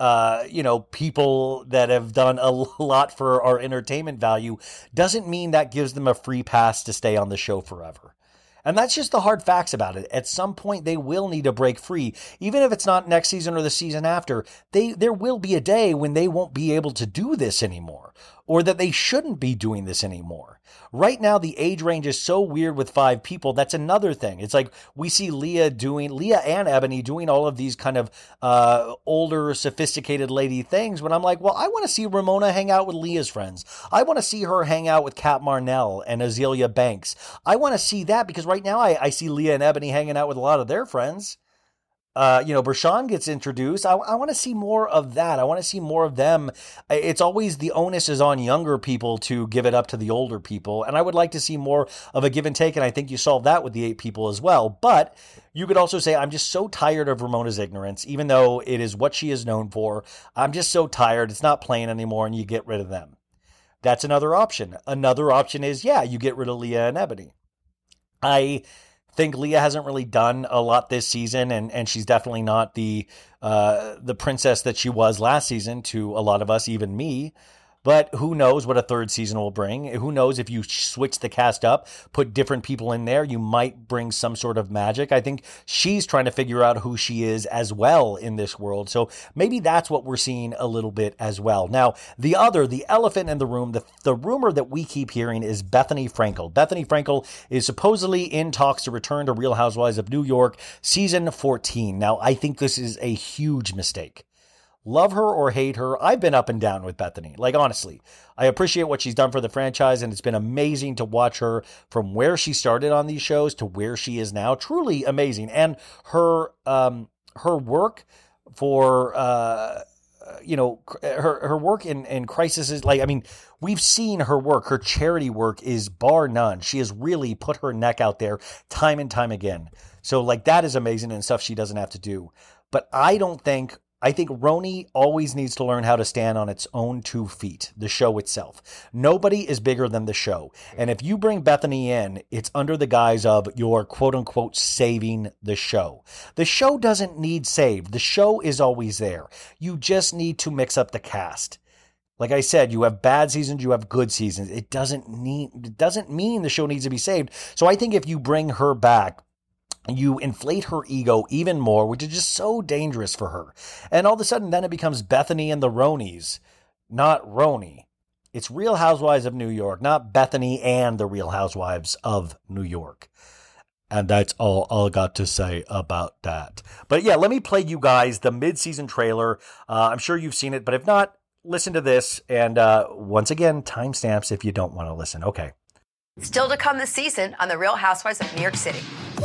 I: people that have done a lot for our entertainment value, doesn't mean that gives them a free pass to stay on the show forever. And that's just the hard facts about it. At some point, they will need to break free. Even if it's not next season or the season after, there will be a day when they won't be able to do this anymore, or that they shouldn't be doing this anymore. Right now, the age range is so weird with 5 people. That's another thing. It's like we see Leah and Ebony doing all of these kind of older, sophisticated lady things, when I'm like, well, I want to see Ramona hang out with Leah's friends. I want to see her hang out with Kat Marnell and Azealia Banks. I want to see that because right now I see Leah and Ebony hanging out with a lot of their friends. Bershawn gets introduced. I want to see more of that. I want to see more of them. It's always the onus is on younger people to give it up to the older people. And I would like to see more of a give and take. And I think you solved that with the 8 people as well. But you could also say, I'm just so tired of Ramona's ignorance, even though it is what she is known for. I'm just so tired. It's not playing anymore. And you get rid of them. That's another option. Another option is, you get rid of Leah and Ebony. I think Leah hasn't really done a lot this season, and she's definitely not the princess that she was last season to a lot of us, even me. But who knows what a third season will bring? Who knows if you switch the cast up, put different people in there, you might bring some sort of magic. I think she's trying to figure out who she is as well in this world. So maybe that's what we're seeing a little bit as well. Now, the elephant in the room, the rumor that we keep hearing is Bethany Frankel. Bethany Frankel is supposedly in talks to return to Real Housewives of New York season 14. Now, I think this is a huge mistake. Love her or hate her, I've been up and down with Bethany. Like, honestly, I appreciate what she's done for the franchise, and it's been amazing to watch her from where she started on these shows to where she is now. Truly amazing. And her work for, her work in crises, we've seen her work. Her charity work is bar none. She has really put her neck out there time and time again. So, that is amazing and stuff she doesn't have to do. But I think RHONY always needs to learn how to stand on its own 2 feet, the show itself. Nobody is bigger than the show. And if you bring Bethany in, it's under the guise of you're quote-unquote saving the show. The show doesn't need saved. The show is always there. You just need to mix up the cast. Like I said, you have bad seasons, you have good seasons. It doesn't mean the show needs to be saved. So I think if you bring her back, you inflate her ego even more, which is just so dangerous for her. And all of a sudden, then it becomes Bethany and the RHONYs, not RHONY. It's Real Housewives of New York, not Bethany and the Real Housewives of New York. And that's all I got to say about that. But let me play you guys the mid-season trailer. I'm sure you've seen it, but if not, listen to this. And once again, timestamps if you don't want to listen. Okay.
N: Still to come this season on The Real Housewives of New York City.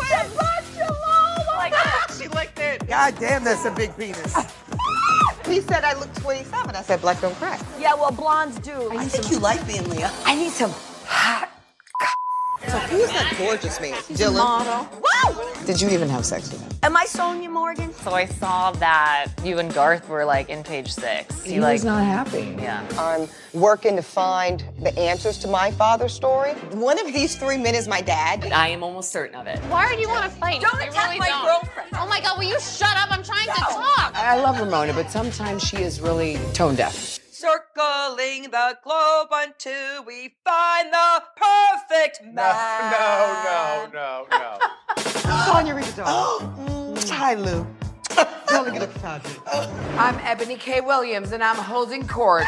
O: She licked it. God damn, that's a big penis. He said I look 27. I said black don't crack.
N: Yeah, well, blondes do.
O: I think you like being Leah.
N: I need some hot.
O: So who's that gorgeous man? Dylan.
N: Model. Woo!
O: Did you even have sex with him?
N: Am I Sonia Morgan?
P: So I saw that you and Garth were in page 6.
O: He was not happy.
P: Yeah.
O: I'm working to find the answers to my father's story. One of these 3 men is my dad.
P: I am almost certain of it.
Q: Why do you want to fight?
N: Don't attack my girlfriend.
Q: Oh my God, will you shut up? I'm trying to talk.
R: I love Ramona, but sometimes she is really tone deaf.
O: Circling the globe until we find the perfect man.
K: No.
O: Sonia, read the dog. Hi, Lou. Don't look at the
R: I'm Ebony K. Williams, and I'm holding court.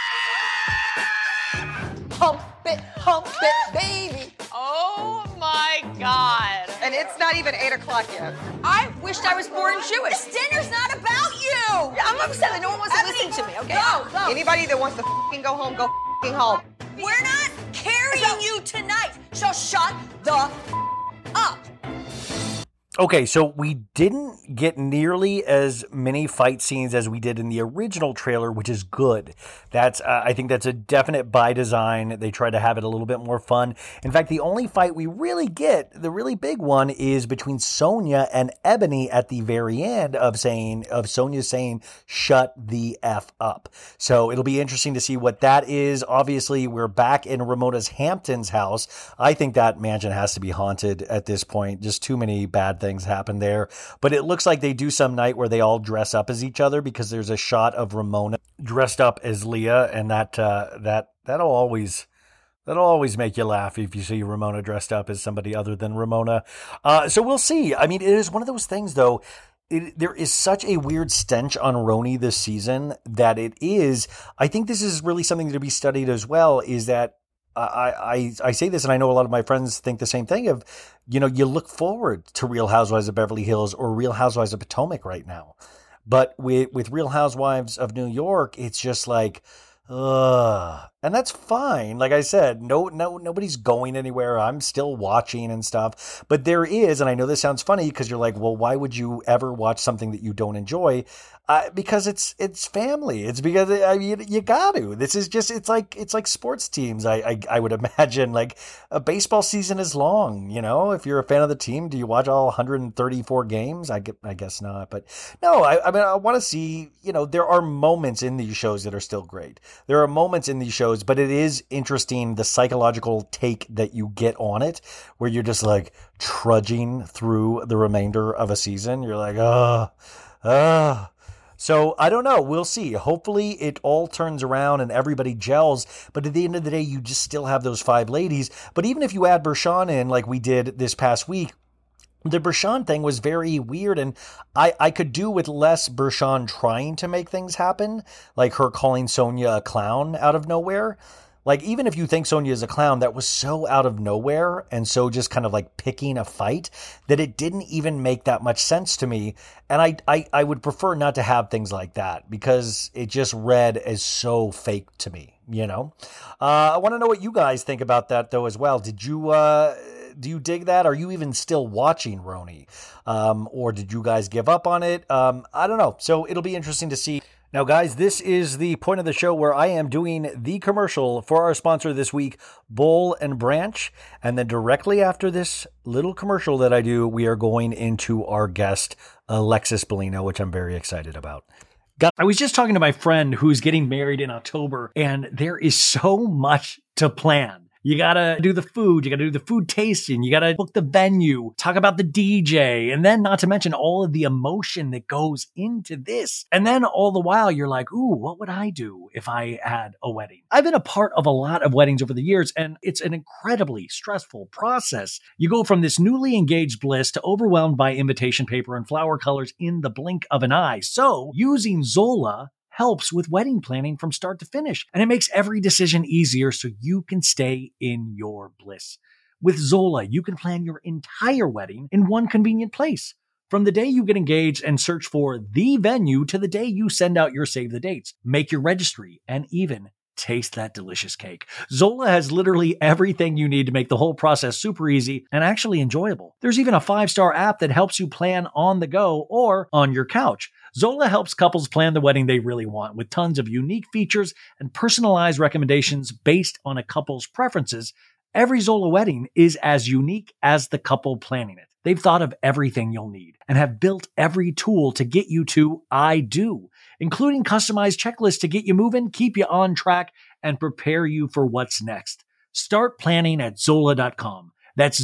O: Hump it, baby.
Q: Oh my God.
O: And it's not even 8 o'clock yet.
N: I wished I was born Jewish. This dinner's not about you. I'm upset that no one wants to listen to me, okay? Go.
O: Anybody that wants to go home, go home.
N: We're not carrying you tonight, so shut the up.
I: Okay, so we didn't get nearly as many fight scenes as we did in the original trailer, which is good. That's I think that's a definite by design. They try to have it a little bit more fun. In fact, the only fight we really get, the really big one, is between Sonya and Ebony at the very end of Sonya saying, "Shut the F up." So it'll be interesting to see what that is. Obviously, we're back in Ramona's Hamptons house. I think that mansion has to be haunted at this point. Just too many bad things happen there. But it looks like they do some night where they all dress up as each other, because there's a shot of Ramona dressed up as Leah, and that'll always make you laugh if you see Ramona dressed up as somebody other than Ramona. So we'll see. I mean, it is one of those things, though. There is such a weird stench on RHONY this season that it is. I think this is really something to be studied as well, is that I say this, and I know a lot of my friends think the same thing of, you look forward to Real Housewives of Beverly Hills or Real Housewives of Potomac right now. But with Real Housewives of New York, it's just like, and that's fine. Like I said, nobody's going anywhere. I'm still watching and stuff. But there is, and I know this sounds funny because you're like, well, why would you ever watch something that you don't enjoy? Because it's family. It's because you got to. This is just it's like sports teams. I would imagine, like, a baseball season is long. If you're a fan of the team, do you watch all 134 games? I guess not. But no, I mean, I want to see. There are moments in these shows that are still great. There are moments in these shows, but it is interesting the psychological take that you get on it, where you're just like trudging through the remainder of a season. You're like, So I don't know. We'll see. Hopefully it all turns around and everybody gels. But at the end of the day, you just still have those 5 ladies. But even if you add Bershan in like we did this past week, the Bershan thing was very weird, and I could do with less Bershan trying to make things happen, like her calling Sonya a clown out of nowhere. Like, even if you think Sonya is a clown, that was so out of nowhere and so just kind of like picking a fight that it didn't even make that much sense to me. And I would prefer not to have things like that because it just read as so fake to me, I want to know what you guys think about that, though, as well. Do you dig that? Are you even still watching RHONY? Or did you guys give up on it? I don't know. So it'll be interesting to see. Now, guys, this is the point of the show where I am doing the commercial for our sponsor this week, Boll and Branch. And then directly after this little commercial that I do, we are going into our guest, Alexis Bellino, which I'm very excited about. I was just talking to my friend who's getting married in October, and there is so much to plan. You got to do the food. You got to do the food tasting. You got to book the venue, talk about the DJ, and then not to mention all of the emotion that goes into this. And then all the while you're like, ooh, what would I do if I had a wedding? I've been a part of a lot of weddings over the years, and it's an incredibly stressful process. You go from this newly engaged bliss to overwhelmed by invitation paper and flower colors in the blink of an eye. So using Zola helps with wedding planning from start to finish, and it makes every decision easier so you can stay in your bliss. With Zola, you can plan your entire wedding in one convenient place. From the day you get engaged and search for the venue to the day you send out your save the dates, make your registry, and even taste that delicious cake. Zola has literally everything you need to make the whole process super easy and actually enjoyable. There's even a 5-star app that helps you plan on the go or on your couch. Zola helps couples plan the wedding they really want with tons of unique features and personalized recommendations based on a couple's preferences. Every Zola wedding is as unique as the couple planning it. They've thought of everything you'll need and have built every tool to get you to I do, including customized checklists to get you moving, keep you on track, and prepare you for what's next. Start planning at Zola.com. That's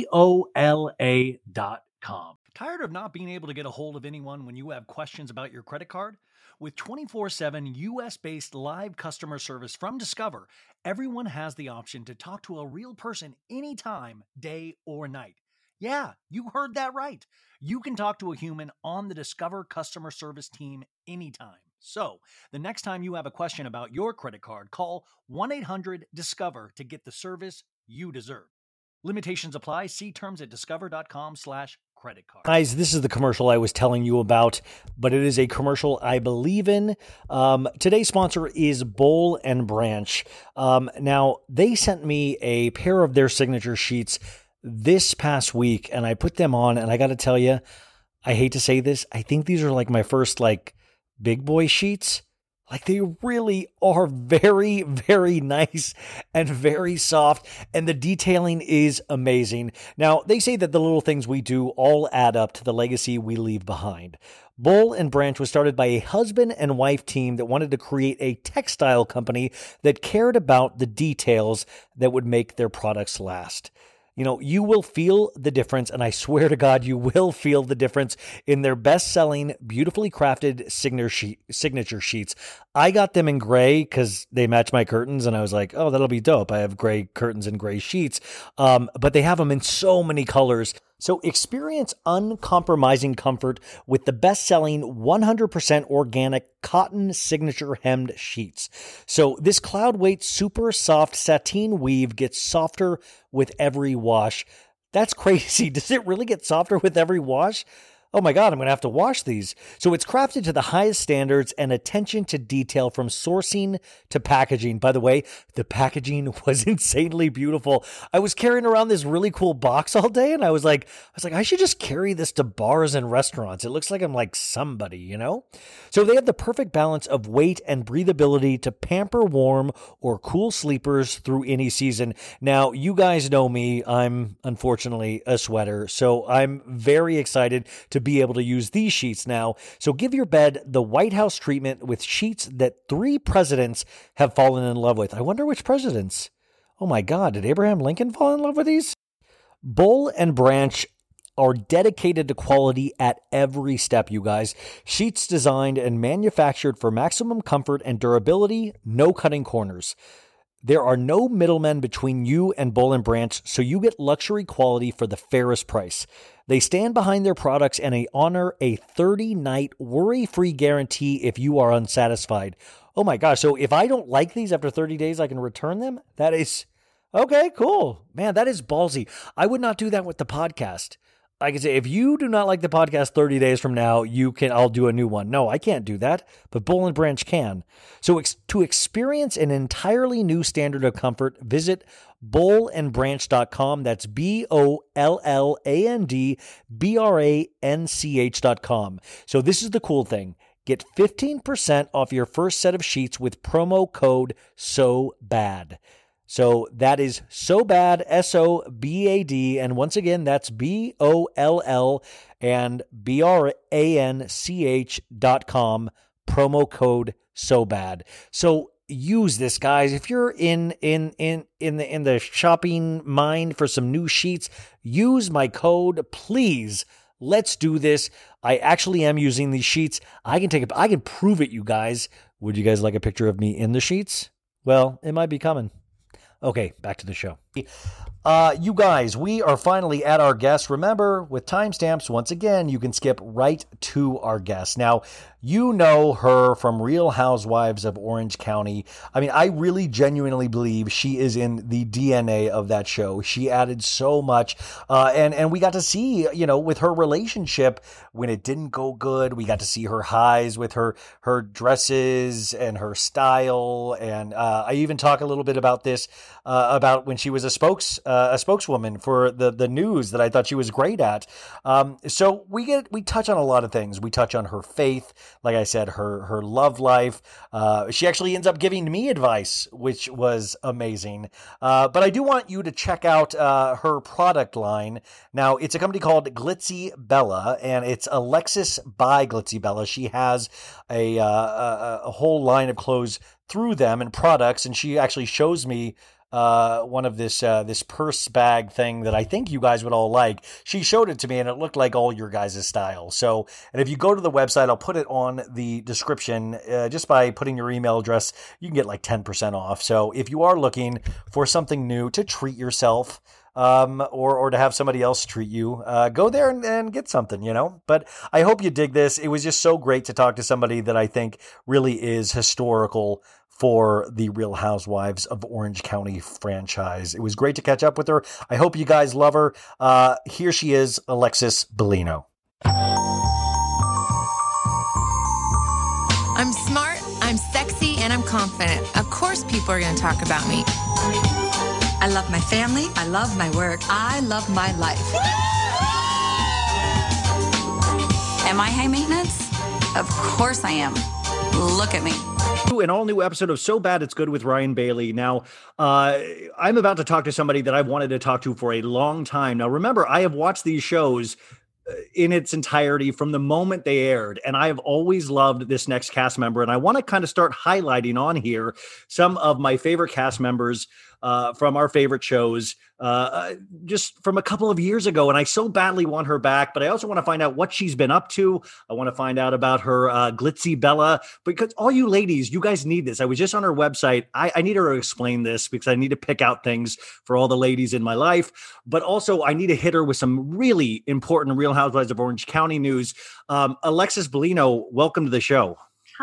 I: ZOLA.com. Tired of not being able to get a hold of anyone when you have questions about your credit card? With 24/7 US-based live customer service from Discover, everyone has the option to talk to a real person anytime, day or night. Yeah, you heard that right. You can talk to a human on the Discover customer service team anytime. So, the next time you have a question about your credit card, call 1-800-DISCOVER to get the service you deserve. Limitations apply. See terms at discover.com/credit card. Guys, this is the commercial I was telling you about, but it is a commercial I believe in. Today's sponsor is Boll and Branch. Now, they sent me a pair of their signature sheets this past week, and I put them on, and I got to tell you, I hate to say this, I think these are like my first like big boy sheets. Like they really are very, very nice and very soft, and the detailing is amazing. Now, they say that the little things we do all add up to the legacy we leave behind. Boll and Branch was started by a husband and wife team that wanted to create a textile company that cared about the details that would make their products last. You know, you will feel the difference, and I swear to God, you will feel the difference in their best-selling, beautifully crafted signature sheets. I got them in gray because they match my curtains, and I was like, oh, that'll be dope. I have gray curtains and gray sheets, but they have them in so many colors. So experience uncompromising comfort with the best-selling 100% organic cotton signature hemmed sheets. So this cloud weight super soft sateen weave gets softer with every wash. That's crazy. Does it really get softer with every wash? Oh my God, I'm going to have to wash these. So it's crafted to the highest standards and attention to detail from sourcing to packaging. By the way, the packaging was insanely beautiful. I was carrying around this really cool box all day, and I was like, I should just carry this to bars and restaurants. It looks like I'm like somebody, you know? So they have the perfect balance of weight and breathability to pamper warm or cool sleepers through any season. Now, you guys know me. I'm unfortunately a sweater, so I'm very excited to be able to use these sheets now. So give your bed the White House treatment with sheets that 3 presidents have fallen in love with. I wonder which presidents. Oh my God, did Abraham Lincoln fall in love with these? Boll and Branch are dedicated to quality at every step, you guys. Sheets designed and manufactured for maximum comfort and durability, no cutting corners. There are no middlemen between you and Boll and Branch, so you get luxury quality for the fairest price. They stand behind their products and they honor a 30-night worry-free guarantee if you are unsatisfied. Oh my gosh, so if I don't like these after 30 days, I can return them? That is, okay, cool. Man, that is ballsy. I would not do that with the podcast. I can say, if you do not like the podcast 30 days from now, I'll do a new one. No, I can't do that, but Boll and Branch can. So to experience an entirely new standard of comfort, visit bollandbranch.com. That's BOLLANDBRANCH.com. So this is the cool thing. Get 15% off your first set of sheets with promo code SOBAD. So that is SOBAD, SOBAD, and once again, that's BOLL and BRANCH.com, promo code SOBAD. So use this, guys. If you're in the shopping mind for some new sheets, use my code, please. Let's do this. I actually am using these sheets. I can prove it, you guys. Would you guys like a picture of me in the sheets? Well, it might be coming. Okay, back to the show. You guys, we are finally at our guest. Remember, with timestamps, once again, you can skip right to our guest. Now, you know her from Real Housewives of Orange County. I mean, I really genuinely believe she is in the DNA of that show. She added so much. And we got to see, with her relationship when it didn't go good, we got to see her highs with her dresses and her style. And I even talk a little bit about this, about when she was a spokeswoman for the news that I thought she was great at. So we touch on a lot of things. We touch on her faith. Like I said, her love life. She actually ends up giving me advice, which was amazing. But I do want you to check out her product line. Now, it's a company called Glitzy Bella, and it's Alexis by Glitzy Bella. She has a whole line of clothes through them and products, and she actually shows me one of this purse bag thing that I think you guys would all like. She showed it to me and it looked like all your guys' style. So, and if you go to the website, I'll put it on the description. Just by putting your email address, you can get like 10% off. So if you are looking for something new to treat yourself, or to have somebody else treat you, go there and get something, but I hope you dig this. It was just so great to talk to somebody that I think really is historical for the Real Housewives of Orange County franchise. It was great to catch up with her. I hope you guys love her. Here she is, Alexis Bellino.
S: I'm smart, I'm sexy, and I'm confident. Of course people are going to talk about me. I love my family. I love my work. I love my life. Am I high maintenance? Of course I am. Look at me.
I: An all-new episode of So Bad It's Good with Ryan Bailey. Now, I'm about to talk to somebody that I've wanted to talk to for a long time. Now, remember, I have watched these shows in its entirety from the moment they aired, and I have always loved this next cast member, and I want to kind of start highlighting on here some of my favorite cast members from our favorite shows just from a couple of years ago. And I so badly want her back, but I also want to find out what she's been up to. I want to find out about her glitzy Bella, because all you ladies, you guys need this. I was just on her website. I need her to explain this because I need to pick out things for all the ladies in my life, but also I need to hit her with some really important Real Housewives of Orange County news. Alexis Bellino, welcome to the show.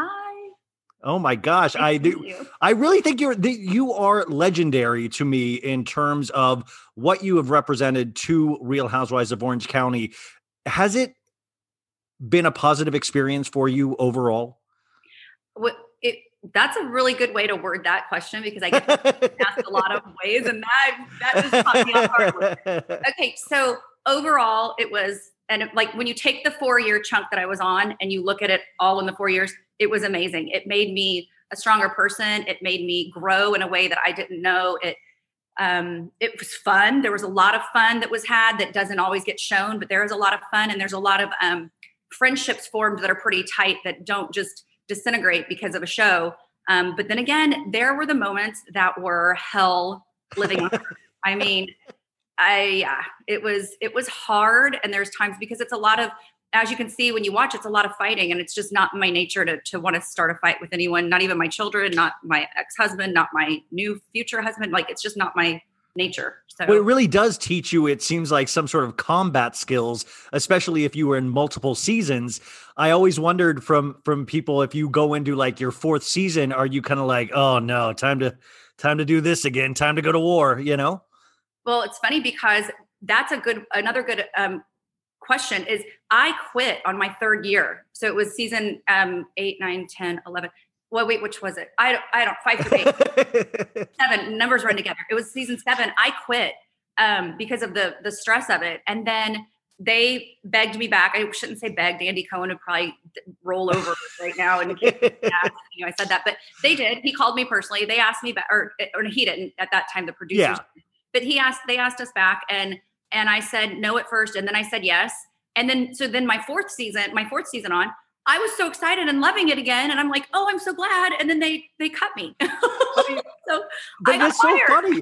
I: Oh my gosh. I really think you are legendary to me in terms of what you have represented to Real Housewives of Orange County. Has it been a positive experience for you overall?
T: That's a really good way to word that question, because I get asked a lot of ways, and that just caught me off guard. Okay. So overall it was, and like when you take the 4-year chunk that I was on and you look at it all in the 4 years, it was amazing. It made me a stronger person. It made me grow in a way that I didn't know. It was fun. There was a lot of fun that was had that doesn't always get shown, but there is a lot of fun, and there's a lot of friendships formed that are pretty tight that don't just disintegrate because of a show. But then again, there were the moments that were hell living on earth. I mean, it was hard, and there's times, because it's a lot of, as you can see when you watch, it's a lot of fighting, and it's just not my nature to want to start a fight with anyone, not even my children, not my ex-husband, not my new future husband. Like, it's just not my nature. So
I: well, it really does teach you, it seems like, some sort of combat skills, especially if you were in multiple seasons. I always wondered from people, if you go into like your 4th season, are you kind of like, oh no, time to do this again, time to go to war, you know? Well,
T: it's funny because that's another good question is I quit on my 3rd year. So it was season 8, 9, 10, 11. Well, wait, which was it? I don't 5 through 8, 7 numbers run together. It was season 7. I quit because of the stress of it. And then they begged me back. I shouldn't say begged. Andy Cohen would probably roll over right now. And I said that, but they did. He called me personally. They asked me back, or he didn't at that time, the producers. Yeah. But they asked us back, and I said no at first, and then I said yes. And then my fourth season on, I was so excited and loving it again. And I'm like, oh, I'm so glad. And then they cut me. So
I: but that's so funny.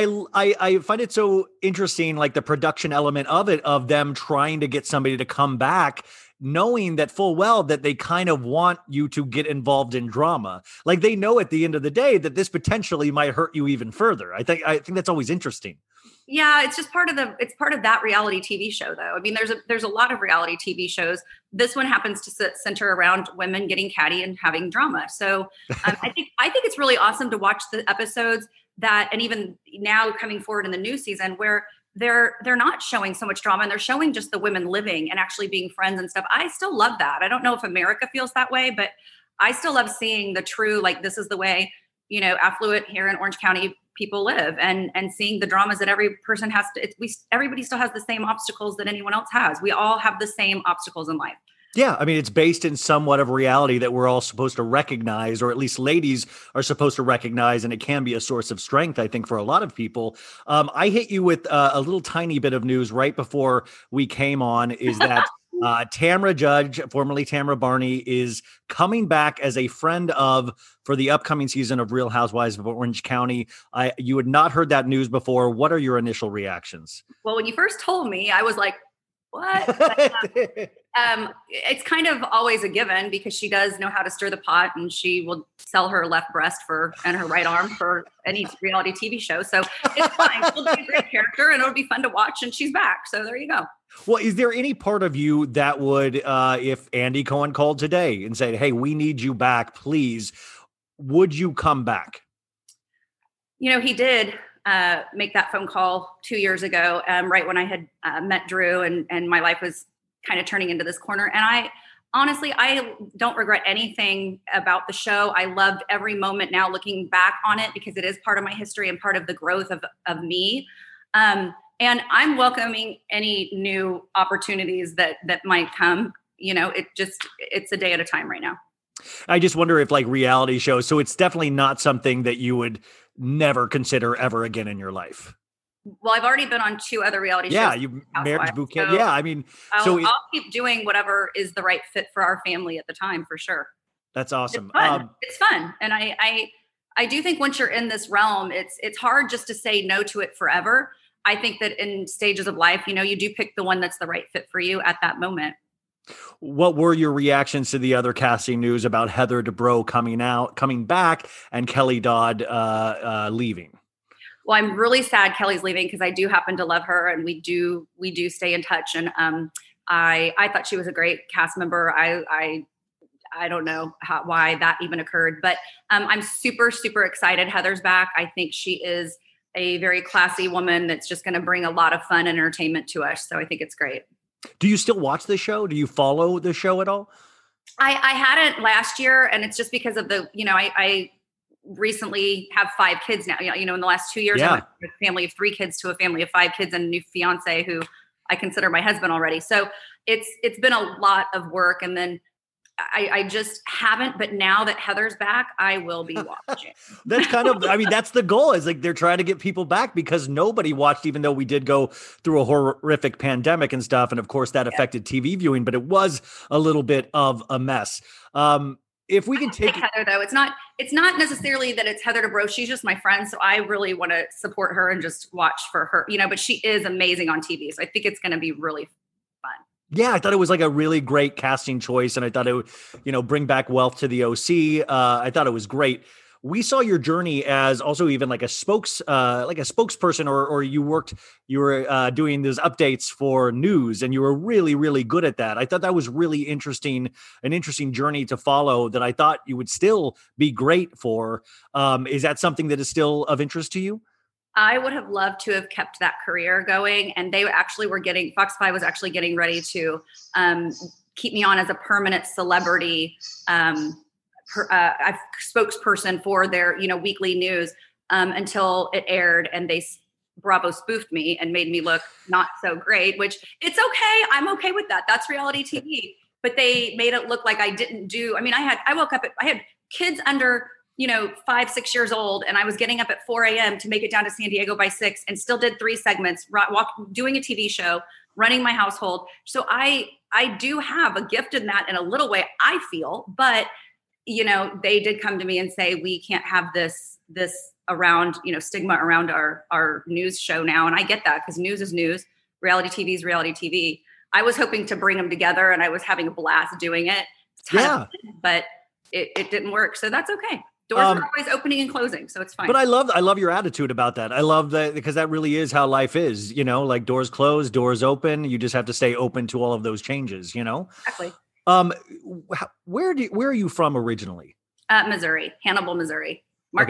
I: I find it so interesting, like the production element of it, of them trying to get somebody to come back, knowing that full well that they kind of want you to get involved in drama. Like they know at the end of the day that this potentially might hurt you even further. I think that's always interesting.
T: Yeah, it's just part of that reality TV show, though. I mean, there's a lot of reality TV shows. This one happens to center around women getting catty and having drama. So I think it's really awesome to watch the episodes that, and even now coming forward in the new season, where they're not showing so much drama and they're showing just the women living and actually being friends and stuff. I still love that. I don't know if America feels that way, but I still love seeing the true, like, this is the way, affluent here in Orange County people live, and seeing the dramas that every person has to, everybody still has the same obstacles that anyone else has. We all have the same obstacles in life.
I: Yeah. I mean, it's based in somewhat of reality that we're all supposed to recognize, or at least ladies are supposed to recognize. And it can be a source of strength, I think, for a lot of people. I hit you with a little tiny bit of news right before we came on, is that Tamra Judge, formerly Tamra Barney, is coming back as a friend for the upcoming season of Real Housewives of Orange County. You had not heard that news before. What are your initial reactions?
T: Well, when you first told me, I was like, what? But, it's kind of always a given, because she does know how to stir the pot, and she will sell her left breast and her right arm for any reality TV show. So it's fine. She'll be a great character, and it'll be fun to watch, and she's back. So there you go.
I: Well, is there any part of you that would, if Andy Cohen called today and said, hey, we need you back, please, would you come back?
T: He did make that phone call 2 years ago, right when I had met Drew, and my life was kind of turning into this corner. And honestly, I don't regret anything about the show. I loved every moment now looking back on it because it is part of my history and part of the growth of me. And I'm welcoming any new opportunities that might come. You know, it's a day at a time right now.
I: I just wonder if like reality shows, so it's definitely not something that you would never consider ever again in your life.
T: Well, I've already been on 2 other reality shows.
I: Yeah, you Marriage Boot Camp. Yeah, I mean,
T: I'll keep doing whatever is the right fit for our family at the time, for sure.
I: That's awesome.
T: It's fun. It's fun. And I do think once you're in this realm, it's hard just to say no to it forever. I think that in stages of life, you know, you do pick the one that's the right fit for you at that moment.
I: What were your reactions to the other casting news about Heather Dubrow coming back, and Kelly Dodd leaving?
T: Well, I'm really sad Kelly's leaving because I do happen to love her, and we do stay in touch. And I thought she was a great cast member. I don't know why that even occurred, but I'm super, super excited Heather's back. I think she is a very classy woman that's just going to bring a lot of fun and entertainment to us. So I think it's great.
I: Do you still watch the show? Do you follow the show at all?
T: I hadn't last year, and it's just because of the, you know, I recently have 5 kids now. You know, in the last 2 years, I went from a family of 3 kids to a family of 5 kids and a new fiance who I consider my husband already. So it's been a lot of work, and then I just haven't, but now that Heather's back, I will be watching.
I: That's kind of, I mean, that's the goal, is like they're trying to get people back because nobody watched, even though we did go through a horrific pandemic and stuff. And of course that affected TV viewing, but it was a little bit of a mess. If we can take
T: Heather though, it's not necessarily that it's Heather Dubrow. She's just my friend. So I really want to support her and just watch for her, you know, but she is amazing on TV. So I think it's going to be really fun.
I: Yeah, I thought it was like a really great casting choice, and I thought it would, you know, bring back wealth to the OC. I thought it was great. We saw your journey as also even like a spokesperson, or you were doing those updates for news, and you were really, really good at that. I thought that was really interesting, an interesting journey to follow that I thought you would still be great for. Is that something that is still of interest to you?
T: I would have loved to have kept that career going. And they actually Fox 5 was actually getting ready to keep me on as a permanent celebrity spokesperson for their, you know, weekly news until it aired, and Bravo spoofed me and made me look not so great, which it's okay. I'm okay with that. That's reality TV. But they made it look like I didn't do, I mean, I had kids under, you know, 5-6 years old, and I was getting up at 4 a.m. to make it down to San Diego by 6, and still did 3 segments, doing a TV show, running my household. So I do have a gift in that in a little way, I feel, but you know, they did come to me and say, we can't have this around, you know, stigma around our news show now. And I get that, because news is news. Reality TV is reality TV. I was hoping to bring them together, and I was having a blast doing it. But it didn't work. So that's okay. Doors are always opening and closing, so it's fine.
I: But I love your attitude about that. I love that, because that really is how life is, you know, like doors close, doors open. You just have to stay open to all of those changes, you know?
T: Exactly.
I: Where are you from originally?
T: Missouri, Hannibal, Missouri.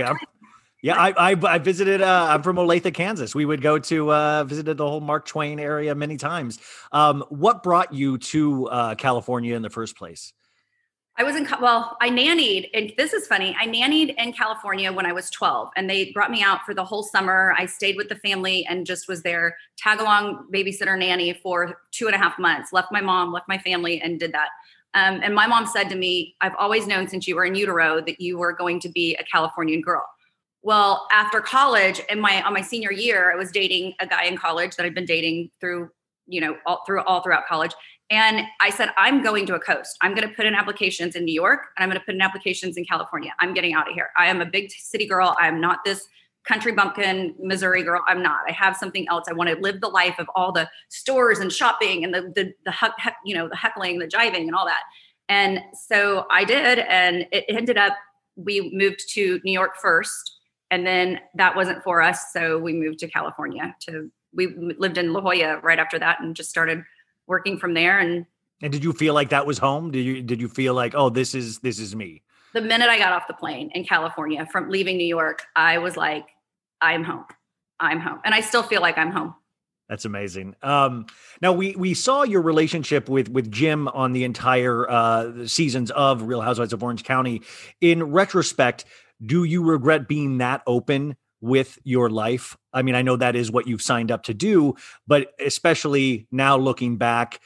I: I visited, I'm from Olathe, Kansas. We would go to, visited the whole Mark Twain area many times. What brought you to California in the first place?
T: I nannied, and this is funny. I nannied in California when I was 12, and they brought me out for the whole summer. I stayed with the family and just was their tag-along babysitter nanny for 2.5 months, left my mom, left my family, and did that. And my mom said to me, I've always known since you were in utero that you were going to be a Californian girl. Well, after college, on my senior year, I was dating a guy in college that I'd been dating through, you know, all throughout college. And I said, I'm going to a coast. I'm going to put in applications in New York, and I'm going to put in applications in California. I'm getting out of here. I am a big city girl. I am not this country bumpkin Missouri girl. I'm not. I have something else. I want to live the life of all the stores and shopping and the heckling, the jiving and all that. And so I did, and it ended up, we moved to New York first, and then that wasn't for us. So we moved to California. We lived in La Jolla right after that, and just started working from there. And
I: did you feel like that was home? Did you feel like, oh, this is me?
T: The minute I got off the plane in California from leaving New York, I was like, I'm home. I'm home. And I still feel like I'm home.
I: That's amazing. Now we saw your relationship with Jim on the entire seasons of Real Housewives of Orange County. In retrospect, do you regret being that open with your life? I mean, I know that is what you've signed up to do, but especially now looking back,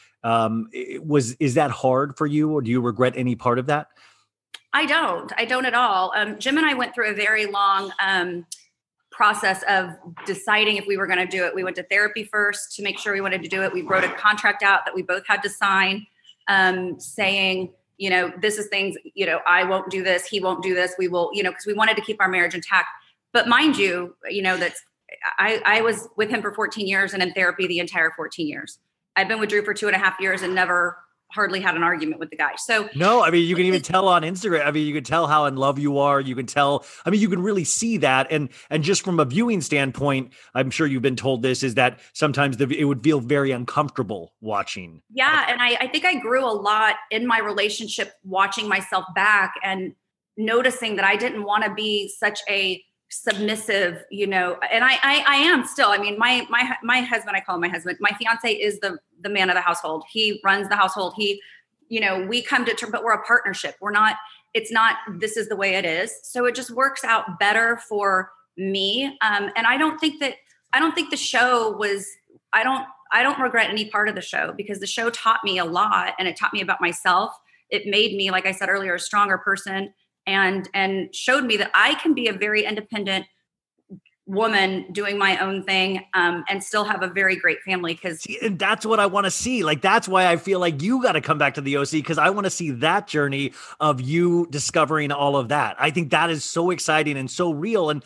I: is that hard for you, or do you regret any part of that?
T: I don't at all. Jim and I went through a very long process of deciding if we were going to do it. We went to therapy first to make sure we wanted to do it. We wrote a contract out that we both had to sign, saying, this is things, I won't do this. He won't do this. We will, because we wanted to keep our marriage intact. But mind you, I was with him for 14 years and in therapy the entire 14 years. I've been with Drew for 2.5 years and never hardly had an argument with the guy. So
I: no, I mean, you can even tell on Instagram. I mean, you can tell how in love you are. You can tell, I mean, you can really see that. And just from a viewing standpoint, I'm sure you've been told this, is that sometimes it would feel very uncomfortable watching.
T: Yeah. And I think I grew a lot in my relationship, watching myself back and noticing that I didn't want to be such a submissive, and I am still. I mean, my husband, I call him my husband. My fiance is the man of the household. He runs the household. We come to terms, but we're a partnership. It's not, this is the way it is. So it just works out better for me. And I don't think the show was, I don't regret any part of the show, because the show taught me a lot, and it taught me about myself. It made me, like I said earlier, a stronger person, and showed me that I can be a very independent woman doing my own thing, and still have a very great family.
I: And that's what I want to see. Like, that's why I feel like you got to come back to the OC, because I want to see that journey of you discovering all of that. I think that is so exciting and so real. And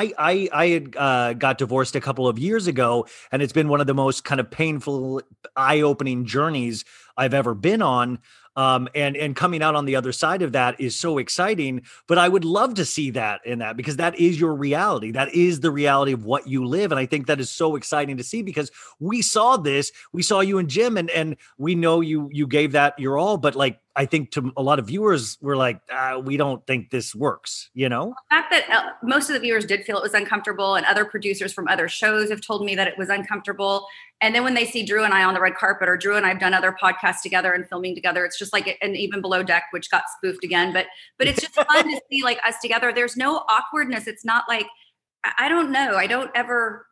I: I had got divorced a couple of years ago, and it's been one of the most kind of painful, eye-opening journeys I've ever been on. And coming out on the other side of that is so exciting, but I would love to see that in that, because that is your reality. That is the reality of what you live. And I think that is so exciting to see, because we saw you and Jim, and we know you gave that your all, but like, I think to a lot of viewers, we're like, we don't think this works,
T: The fact that most of the viewers did feel it was uncomfortable, and other producers from other shows have told me that it was uncomfortable. And then when they see Drew and I on the red carpet, or Drew and I have done other podcasts together and filming together, it's just like, and even Below Deck, which got spoofed again, but it's just fun to see like us together. There's no awkwardness. It's not like, I don't know. I don't ever,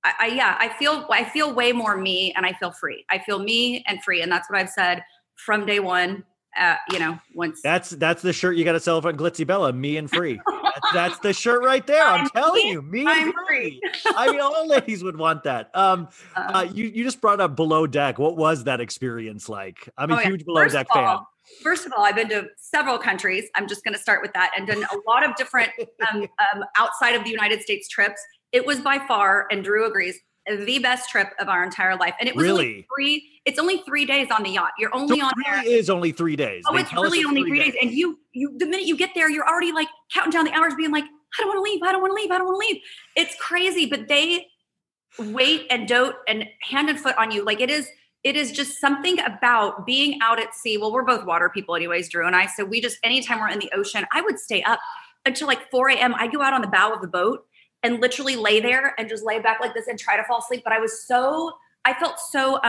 T: I feel way more me, and I feel free. I feel me and free. And that's what I've said from day one. Once
I: that's the shirt you got to sell from Glitzy Bella, me and free. That's the shirt right there. I'm telling you, me and free. I mean, all ladies would want that. You just brought up Below Deck. What was that experience like? I'm a huge Below Deck fan.
T: First of all, I've been to several countries. I'm just going to start with that, and done a lot of different outside of the United States trips. It was by far, and Drew agrees, the best trip of our entire life. And it was
I: really
T: it's only 3 days on the yacht. You're only on there.
I: It really is only 3 days.
T: Oh, it's really only 3 days. And you, the minute you get there, you're already like counting down the hours, being like, I don't want to leave. I don't want to leave. I don't want to leave. It's crazy, but they wait and dote and hand and foot on you. Like it is just something about being out at sea. Well, we're both water people anyways, Drew and I. So we just, anytime we're in the ocean, I would stay up until like 4 a.m. I'd go out on the bow of the boat and literally lay there and just lay back like this and try to fall asleep. But I felt so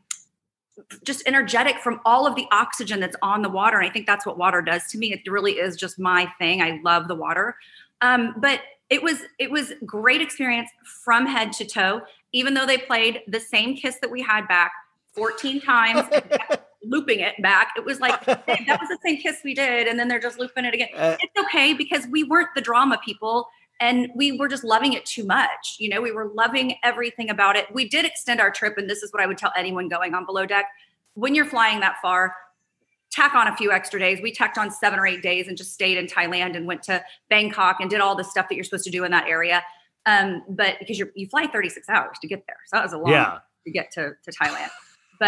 T: just energetic from all of the oxygen that's on the water. And I think that's what water does to me. It really is just my thing. I love the water. But it was great experience from head to toe, even though they played the same kiss that we had back 14 times, looping it back. It was like, hey, that was the same kiss we did. And then they're just looping it again. It's okay, because we weren't the drama people. And we were just loving it too much. We were loving everything about it. We did extend our trip. And this is what I would tell anyone going on Below Deck. When you're flying that far, tack on a few extra days. We tacked on 7 or 8 days and just stayed in Thailand and went to Bangkok and did all the stuff that you're supposed to do in that area. But because you fly 36 hours to get there. So that was a long to get to Thailand. But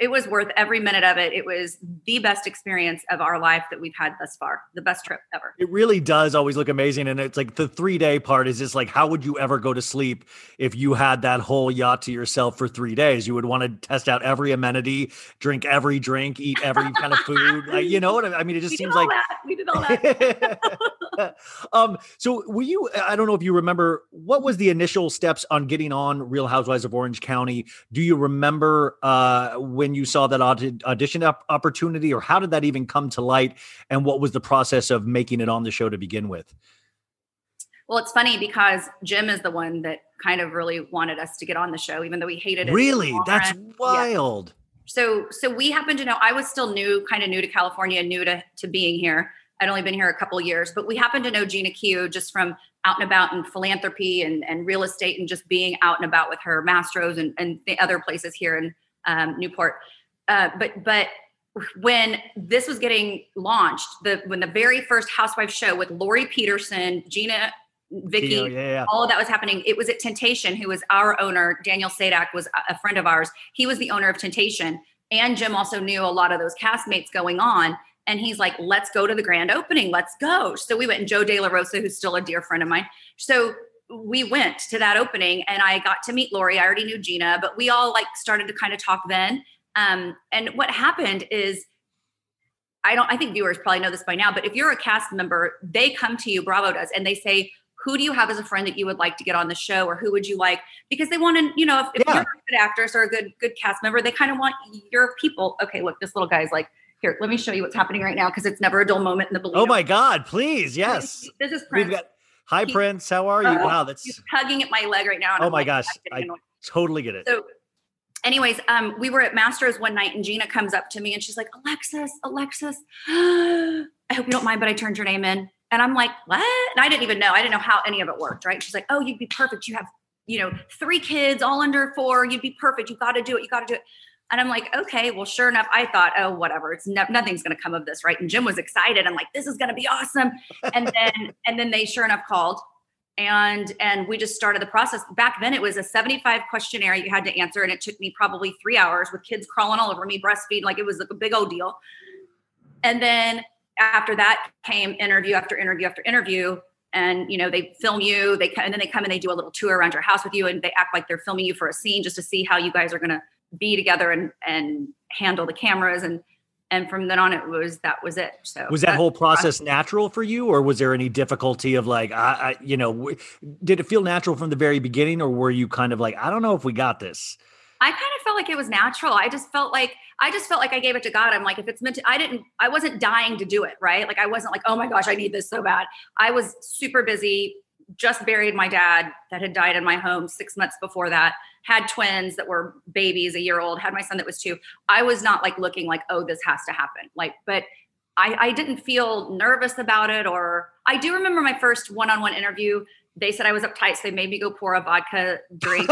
T: it was worth every minute of it. It was the best experience of our life that we've had thus far. The best trip ever.
I: It really does always look amazing. And it's like the 3-day part is just like, how would you ever go to sleep if you had that whole yacht to yourself for 3 days? You would want to test out every amenity, drink every drink, eat every kind of food. Like, you know what I mean? It just seems like
T: we did all that.
I: So were you, I don't know if you remember, what was the initial steps on getting on Real Housewives of Orange County? Do you remember when you saw that audition opportunity, or how did that even come to light? And what was the process of making it on the show to begin with?
T: Well, it's funny because Jim is the one that kind of really wanted us to get on the show, even though we hated it.
I: Really? That's wild.
T: Yeah. So we happened to know, I was still kind of new to California, new to being here. I'd only been here a couple of years, but we happened to know Gina Q just from out and about in philanthropy and real estate, and just being out and about with her Mastros and the other places here in Newport. But when this was getting launched, when the very first Housewives show with Lori Peterson, Gina, Vicky, all of that was happening, it was at Temptation, who was our owner. Daniel Sadak was a friend of ours. He was the owner of Temptation. And Jim also knew a lot of those castmates going on. And he's like, let's go to the grand opening. Let's go. So we went, and Joe De La Rosa, who's still a dear friend of mine. So we went to that opening, and I got to meet Lori. I already knew Gina, but we all like started to kind of talk then. And what happened is, I think viewers probably know this by now, but if you're a cast member, they come to you, Bravo does, and they say, who do you have as a friend that you would like to get on the show, or who would you like? Because they want to, if you're a good actress or a good cast member, they kind of want your people. Okay, look, this little guy's like, here, let me show you what's happening right now, because it's never a dull moment in the Bellino.
I: Oh my God, please, yes.
T: This is Prince.
I: Hi, Prince. How are you? Wow,
T: he's tugging at my leg right now.
I: Oh my gosh, I totally get it.
T: So anyways, we were at Masters one night, and Gina comes up to me and she's like, Alexis, I hope you don't mind, but I turned your name in. And I'm like, what? And I didn't even know. I didn't know how any of it worked, right? She's like, oh, you'd be perfect. You have, 3 kids, all under 4. You'd be perfect. You got to do it. You got to do it. And I'm like, okay, well, sure enough, I thought, oh, whatever. It's nothing's going to come of this, right? And Jim was excited. I'm like, this is going to be awesome. And then they sure enough called, and we just started the process. Back then, it was a 75 questionnaire you had to answer, and it took me probably 3 hours with kids crawling all over me, breastfeeding, like it was like a big old deal. And then after that came interview after interview after interview. And, they film you, and then they come and they do a little tour around your house with you, and they act like they're filming you for a scene just to see how you guys are going to be together and handle the cameras. And from then on, that was it. So
I: was that whole process natural for you, or was there any difficulty of like, did it feel natural from the very beginning, or were you kind of like, I don't know if we got this?
T: I kind of felt like it was natural. I just felt like I gave it to God. I'm like, if it's meant to, I wasn't dying to do it. Right. Like, I wasn't like, oh my gosh, I need this so bad. I was super busy, just buried my dad that had died in my home 6 months before that, had twins that were babies, a year old, had my son that was 2. I was not like looking like, oh, this has to happen. Like, but I didn't feel nervous about it. Or I do remember my first one-on-one interview. They said I was uptight, so they made me go pour a vodka drink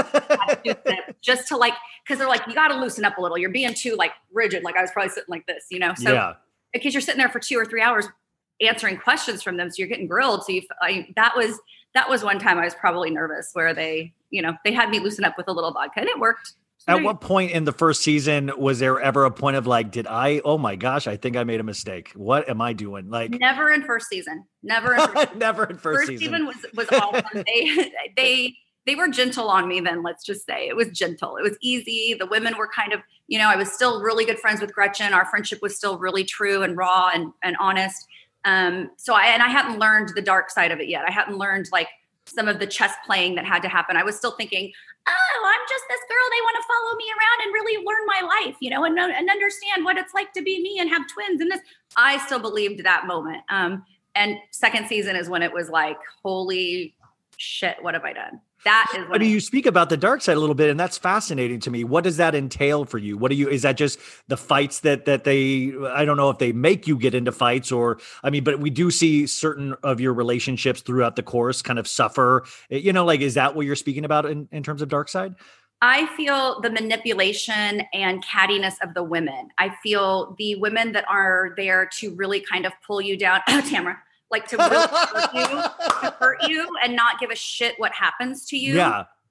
T: just to like, because they're like, you got to loosen up a little. You're being too like rigid. Like I was probably sitting like this, So because you're sitting there for 2 or 3 hours answering questions from them, so you're getting grilled. So that was one time I was probably nervous, where they had me loosen up with a little vodka, and it worked. So
I: at what point in the first season was there ever a point of like, oh my gosh, I think I made a mistake. What am I doing? Like
T: never in first season. Never in first season was awesome. They were gentle on me then, let's just say. It was gentle. It was easy. The women were kind of, I was still really good friends with Gretchen. Our friendship was still really true and raw and honest. So I hadn't learned the dark side of it yet. I hadn't learned like some of the chess playing that had to happen. I was still thinking, oh, I'm just this girl. They want to follow me around and really learn my life, and understand what it's like to be me and have twins and this. I still believed that moment. And second season is when it was like, holy shit, what have I done? That is
I: when you speak about the dark side a little bit, and that's fascinating to me. What does that entail for you? Is that just the fights that they, I don't know if they make you get into fights, but we do see certain of your relationships throughout the course kind of suffer, is that what you're speaking about in terms of dark side?
T: I feel the manipulation and cattiness of the women. I feel the women that are there to really kind of pull you down. Tamara. Like to really hurt you and not give a shit what happens to you.
I: Yeah.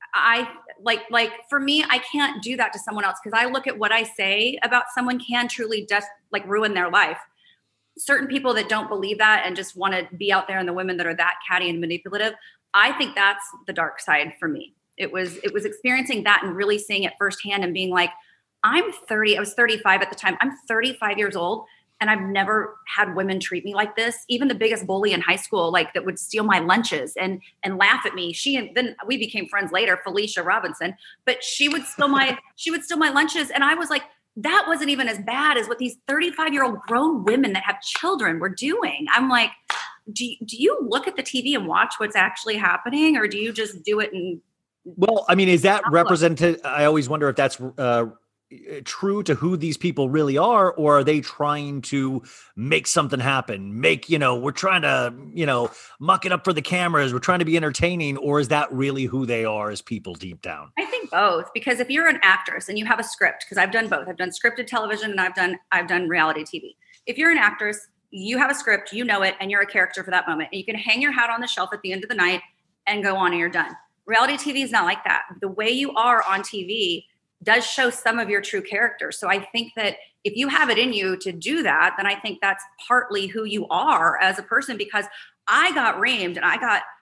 T: I like for me, I can't do that to someone else because I look at what I say about someone can truly just like ruin their life. Certain people that don't believe that and just want to be out there, and the women that are that catty and manipulative, I think that's the dark side for me. It was experiencing that and really seeing it firsthand and being like, I'm 30, I was 35 at the time. I'm 35 years old and I've never had women treat me like this. Even the biggest bully in high school, like that would steal my lunches and laugh at me. Then we became friends later, Felicia Robinson, but she would steal my lunches. And I was like, that wasn't even as bad as what these 35-year-old grown women that have children were doing. I'm like, do you look at the TV and watch what's actually happening, or do you just do it and
I: Well, I mean, is that represented? I always wonder if that's true to who these people really are, or are they trying to make something happen? We're trying to, muck it up for the cameras. We're trying to be entertaining, or is that really who they are as people deep down?
T: I think both, because if you're an actress and you have a script, because I've done both, I've done scripted television and I've done reality TV. If you're an actress, you have a script, you know it, and you're a character for that moment. And you can hang your hat on the shelf at the end of the night and go on and you're done. Reality TV is not like that. The way you are on TV does show some of your true character. So I think that if you have it in you to do that, then I think that's partly who you are as a person, because I got reamed and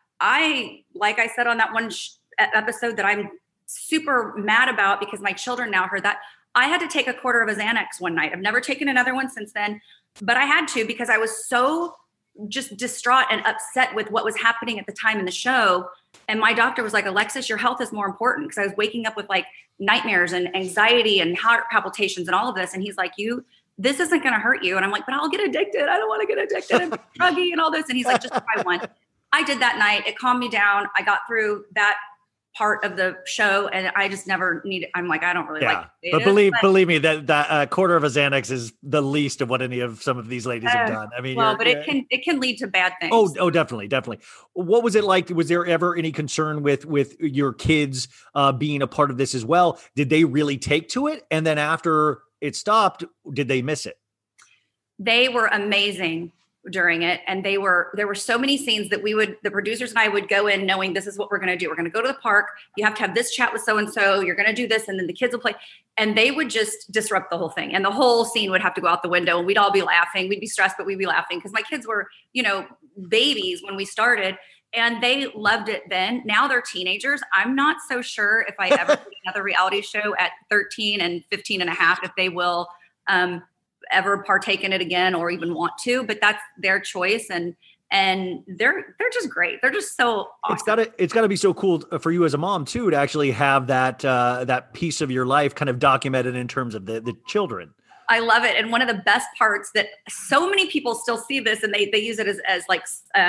T: like I said on that one episode that I'm super mad about because my children now heard that, I had to take a quarter of a Xanax one night. I've never taken another one since then, but I had to because I was so just distraught and upset with what was happening at the time in the show. And my doctor was like, Alexis, your health is more important. Because I was waking up with like nightmares and anxiety and heart palpitations and all of this. And he's like, this isn't going to hurt you. And I'm like, but I'll get addicted. I don't want to get addicted and be druggy and all this. And he's like, just try one. I did that night. It calmed me down. I got through that part of the show and I just never needed. I'm like, I don't really like it.
I: But believe me, that quarter of a Xanax is the least of what any of some of these ladies have done. I mean,
T: but it can lead to bad things.
I: Oh, definitely. What was it like? Was there ever any concern with your kids being a part of this as well? Did they really take to it? And then after it stopped, did they miss it?
T: They were amazing during it. And there were so many scenes that the producers and I would go in knowing this is what we're going to do. We're going to go to the park. You have to have this chat with so-and-so. You're going to do this. And then the kids will play. And they would just disrupt the whole thing. And the whole scene would have to go out the window and we'd all be laughing. We'd be stressed, but we'd be laughing because my kids were, babies when we started. And they loved it then. Now they're teenagers. I'm not so sure if I ever do another reality show at 13 and 15 and a half, if they will ever partake in it again or even want to, but that's their choice. And they're just great. They're just so awesome.
I: It's gotta be so cool for you as a mom too, to actually have that piece of your life kind of documented in terms of the children.
T: I love it. And one of the best parts that so many people still see this and they use it as like,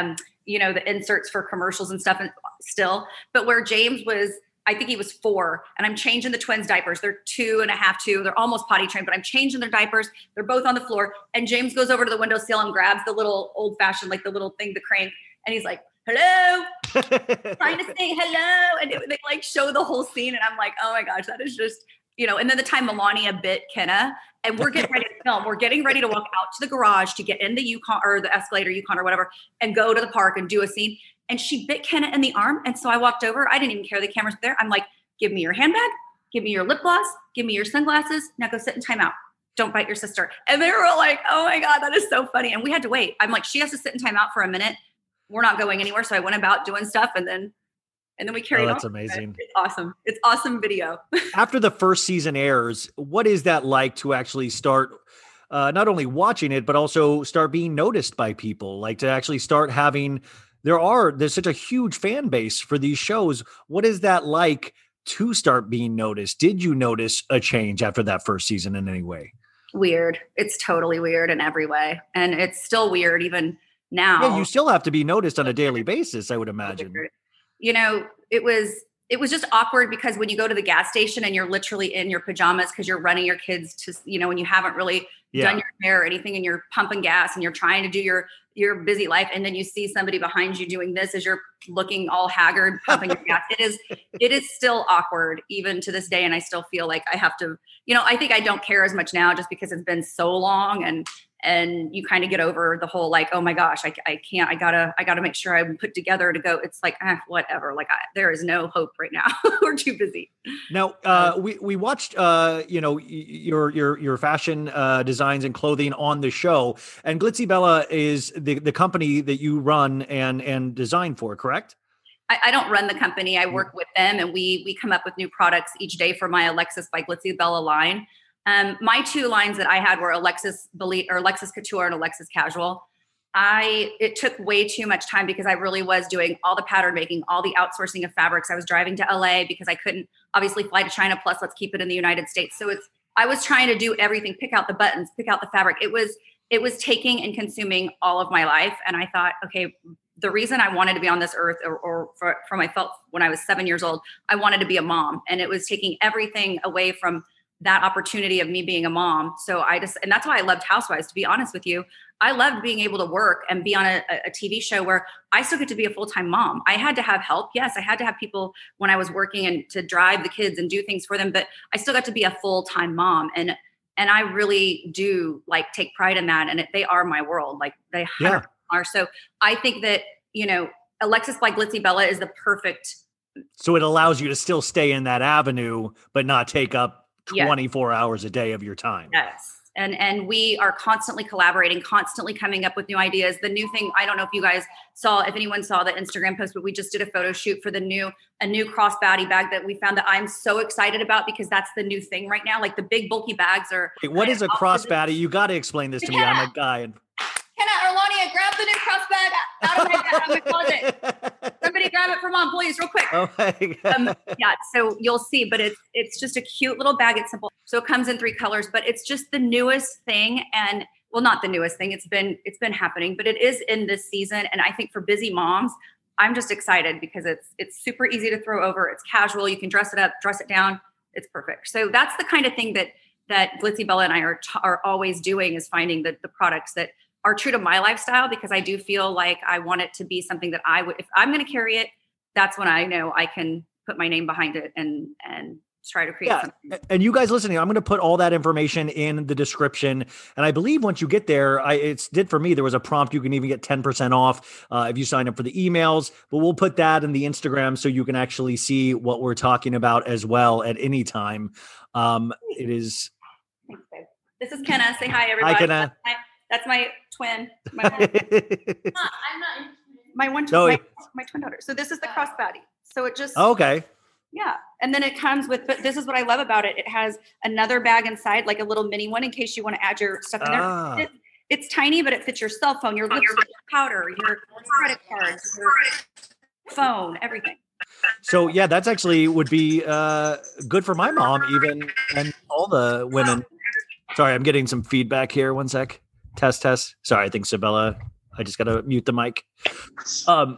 T: the inserts for commercials and stuff and still, but where James was, I think he was 4 and I'm changing the twins' diapers. They're 2.5, they're almost potty trained, but I'm changing their diapers. They're both on the floor. And James goes over to the windowsill and grabs the little old fashioned, like the little thing, the crank. And he's like, hello, trying to say hello. And they like show the whole scene. And I'm like, oh my gosh, that is just, and then the time Melania bit Kenna and we're getting ready to film. We're getting ready to walk out to the garage to get in the Yukon or the Escalator Yukon or whatever, and go to the park and do a scene. And she bit Kenna in the arm. And so I walked over. I didn't even care the cameras were there. I'm like, give me your handbag, give me your lip gloss, give me your sunglasses. Now go sit in timeout. Don't bite your sister. And they were like, oh my God, that is so funny. And we had to wait. I'm like, she has to sit in timeout for a minute. We're not going anywhere. So I went about doing stuff and then we carried on.
I: That's amazing.
T: It's awesome. It's awesome video.
I: After the first season airs, what is that like to actually start not only watching it, but also start being noticed by people, like to actually start having there's such a huge fan base for these shows. What is that like to start being noticed? Did you notice a change after that first season in any way? Weird.
T: It's totally weird in every way. And it's still weird even now.
I: Yeah, you still have to be noticed on a daily basis, I would imagine.
T: It was just awkward because when you go to the gas station and you're literally in your pajamas because you're running your kids to, and you haven't really done your hair or anything and you're pumping gas and you're trying to do your busy life. And then you see somebody behind you doing this as you're looking all haggard, pumping your gas. It is still awkward even to this day. And I still feel like I have to, I think I don't care as much now just because it's been so long and you kind of get over the whole like, oh my gosh, I can't, I gotta make sure I'm put together to go. It's like, whatever. Like there is no hope right now. We're too busy.
I: Now, we watched, your fashion designs and clothing on the show, and Glitzy Bella is the company that you run and design for, correct?
T: I don't run the company. I work with them, and we come up with new products each day for my Alexis by Glitzy Bella line. My two lines that I had were Alexis Couture and Alexis Casual. It took way too much time because I really was doing all the pattern making, all the outsourcing of fabrics. I was driving to LA because I couldn't obviously fly to China. Plus, let's keep it in the United States. So I was trying to do everything, pick out the buttons, pick out the fabric. It was taking and consuming all of my life. And I thought, okay, the reason I wanted to be on this earth from I felt when I was 7 years old, I wanted to be a mom, and it was taking everything away from that opportunity of me being a mom. So and that's why I loved Housewives, to be honest with you. I loved being able to work and be on a TV show where I still get to be a full-time mom. I had to have help. Yes, I had to have people when I was working and to drive the kids and do things for them, but I still got to be a full-time mom. And I really do like take pride in that. And they are my world. Like they are. So I think that, Alexis by Glitzy Bella is the perfect.
I: So it allows you to still stay in that avenue, but not take up 24 hours a day of your time.
T: Yes. And we are constantly collaborating, constantly coming up with new ideas. The new thing, I don't know if you guys saw, if anyone saw the Instagram post, but we just did a photo shoot for a new crossbody bag that we found that I'm so excited about because that's the new thing right now. Like the big bulky bags are.
I: Wait, what is a crossbody? You got to explain this to me. I'm a guy.
T: Kenna or Lonnie, grab the new crossbag out of my closet. Somebody grab it for mom, please, real quick.
I: Oh my God.
T: So you'll see, but it's just a cute little bag. It's simple. So it comes in 3 colors, but it's just the newest thing. And well, not the newest thing. It's been happening, but it is in this season. And I think for busy moms, I'm just excited because it's super easy to throw over. It's casual. You can dress it up, dress it down. It's perfect. So that's the kind of thing that Glitzy Bella and I are always doing, is finding the products that are true to my lifestyle, because I do feel like I want it to be something that I would, if I'm going to carry it, that's when I know I can put my name behind it and try to create something.
I: And you guys listening, I'm going to put all that information in the description. And I believe once you get there, it did for me, there was a prompt. You can even get 10% off if you sign up for the emails, but we'll put that in the Instagram so you can actually see what we're talking about as well at any time. It is.
T: Thanks, babe. This is Kenna. Say hi, everybody.
I: Hi, Kenna.
T: That's my twin. My twin daughter. So this is the crossbody. So it just
I: okay.
T: Yeah. And then it comes with, but this is what I love about it. It has another bag inside, like a little mini one in case you want to add your stuff in there. It's tiny, but it fits your cell phone, your lipstick, your powder, your credit cards, your phone, everything.
I: So yeah, that's actually would be good for my mom even, and all the women. Sorry, I'm getting some feedback here. One sec. Test. Sorry, I think Sabella. I just got to mute the mic.
T: I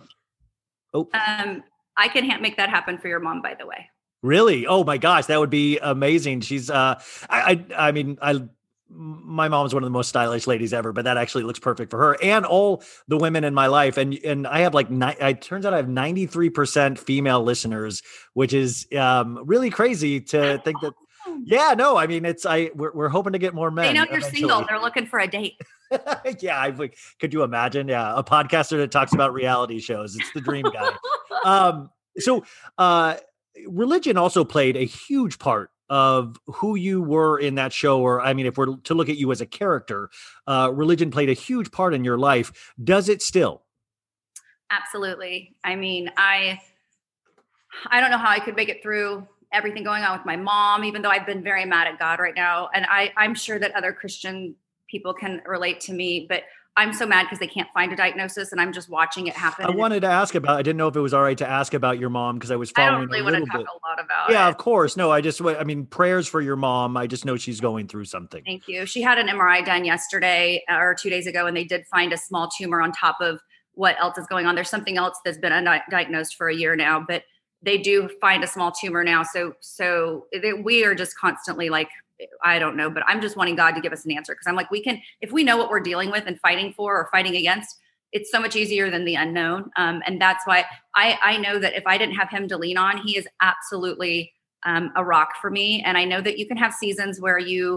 T: can make that happen for your mom, by the way.
I: Really? Oh my gosh, that would be amazing. She's my mom's one of the most stylish ladies ever, but that actually looks perfect for her and all the women in my life. And I have it turns out I have 93% female listeners, which is really crazy to think that. Yeah, no, I mean, we're hoping to get more men.
T: They know you're single. They're looking for a date.
I: Yeah, could you imagine? Yeah, a podcaster that talks about reality shows. It's the dream guy. So religion also played a huge part of who you were in that show. Or, I mean, if we're to look at you as a character, religion played a huge part in your life. Does it still?
T: Absolutely. I mean, I don't know how I could make it through everything going on with my mom, even though I've been very mad at God right now. And I'm sure that other Christian people can relate to me, but I'm so mad because they can't find a diagnosis and I'm just watching it happen.
I: I wanted to ask about, I didn't know if it was all right to ask about your mom because I was following
T: I don't really want to talk a lot about
I: it.
T: Of
I: course. No, I mean, prayers for your mom. I just know she's going through something.
T: Thank you. She had an MRI done yesterday or 2 days ago, and they did find a small tumor on top of what else is going on. There's something else that's been undiagnosed for a year now, but they do find a small tumor now. So we are just constantly like, I don't know, but I'm just wanting God to give us an answer. Cause I'm like, if we know what we're dealing with and fighting for or fighting against, it's so much easier than the unknown. And that's why I know that if I didn't have him to lean on, he is absolutely a rock for me. And I know that you can have seasons where you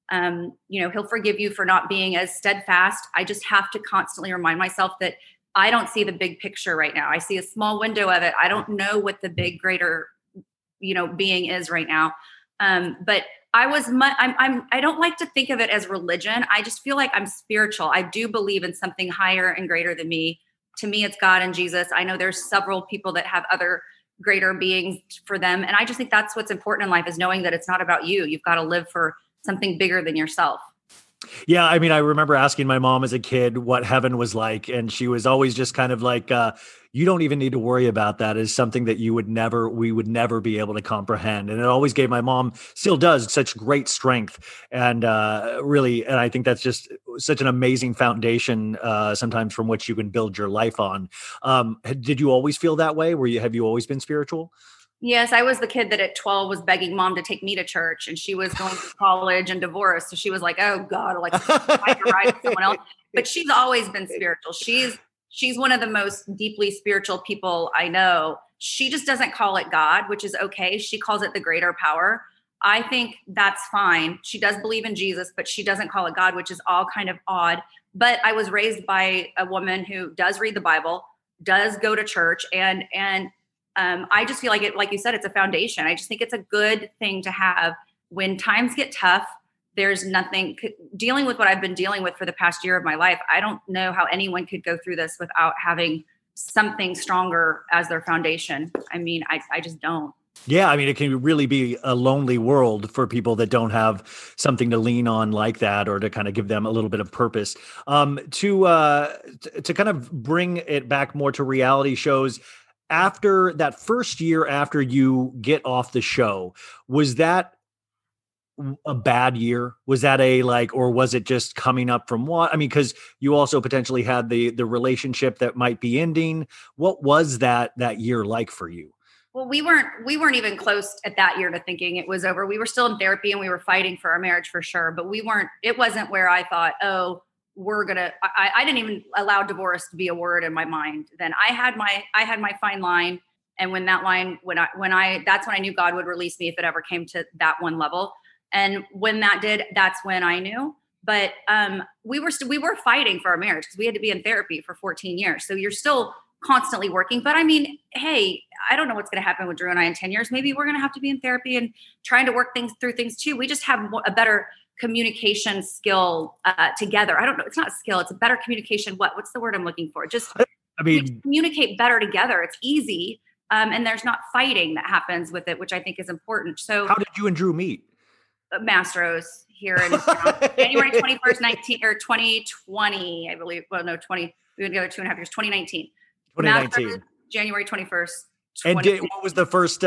T: He'll forgive you for not being as steadfast. I just have to constantly remind myself that I don't see the big picture right now. I see a small window of it. I don't know what the big greater, being is right now. But I don't like to think of it as religion. I just feel like I'm spiritual. I do believe in something higher and greater than me. To me, it's God and Jesus. I know there's several people that have other greater beings for them. And I just think that's what's important in life, is knowing that it's not about you. You've got to live for something bigger than yourself.
I: Yeah. I mean, I remember asking my mom as a kid what heaven was like. And she was always just kind of like, you don't even need to worry about that. Is something that we would never be able to comprehend. And it always gave my mom, still does, such great strength. And and I think that's just such an amazing foundation sometimes from which you can build your life on. Did you always feel that way? Have you always been spiritual?
T: Yes, I was the kid that at 12 was begging mom to take me to church, and she was going to college and divorced. So she was like, oh God, like I could ride with someone else. But she's always been spiritual. She's one of the most deeply spiritual people I know. She just doesn't call it God, which is okay. She calls it the greater power. I think that's fine. She does believe in Jesus, but she doesn't call it God, which is all kind of odd. But I was raised by a woman who does read the Bible, does go to church, and I just feel like it, like you said, it's a foundation. I just think it's a good thing to have when times get tough. There's nothing dealing with what I've been dealing with for the past year of my life. I don't know how anyone could go through this without having something stronger as their foundation. I mean, I just don't.
I: Yeah. I mean, it can really be a lonely world for people that don't have something to lean on like that, or to kind of give them a little bit of purpose. To kind of bring it back more to reality shows, after that first year after you get off the show, was that a bad year? Was that or was it just coming up from what? I mean, because you also potentially had the relationship that might be ending. What was that year like for you?
T: Well, we weren't even close at that year to thinking it was over. We were still in therapy and we were fighting for our marriage for sure, but it wasn't where I thought, oh, I didn't even allow divorce to be a word in my mind. Then I had my fine line. And when that line, that's when I knew God would release me if it ever came to that one level. And when that did, that's when I knew. But we were fighting for our marriage because we had to be in therapy for 14 years. So you're still constantly working. But I mean, hey, I don't know what's going to happen with Drew and I in 10 years. Maybe we're going to have to be in therapy and trying to work through things too. We just have a better communication skill together. I don't know. It's not a skill. It's a better communication. What's the word I'm looking for? We communicate better together. It's easy. And there's not fighting that happens with it, which I think is important. So
I: how did you and Drew meet?
T: Mastros here in January 21st, 2020, I believe. Well, no, we've been together 2.5 years, 2019.
I: 2019.
T: Mastros, January 21st.
I: And what was the first,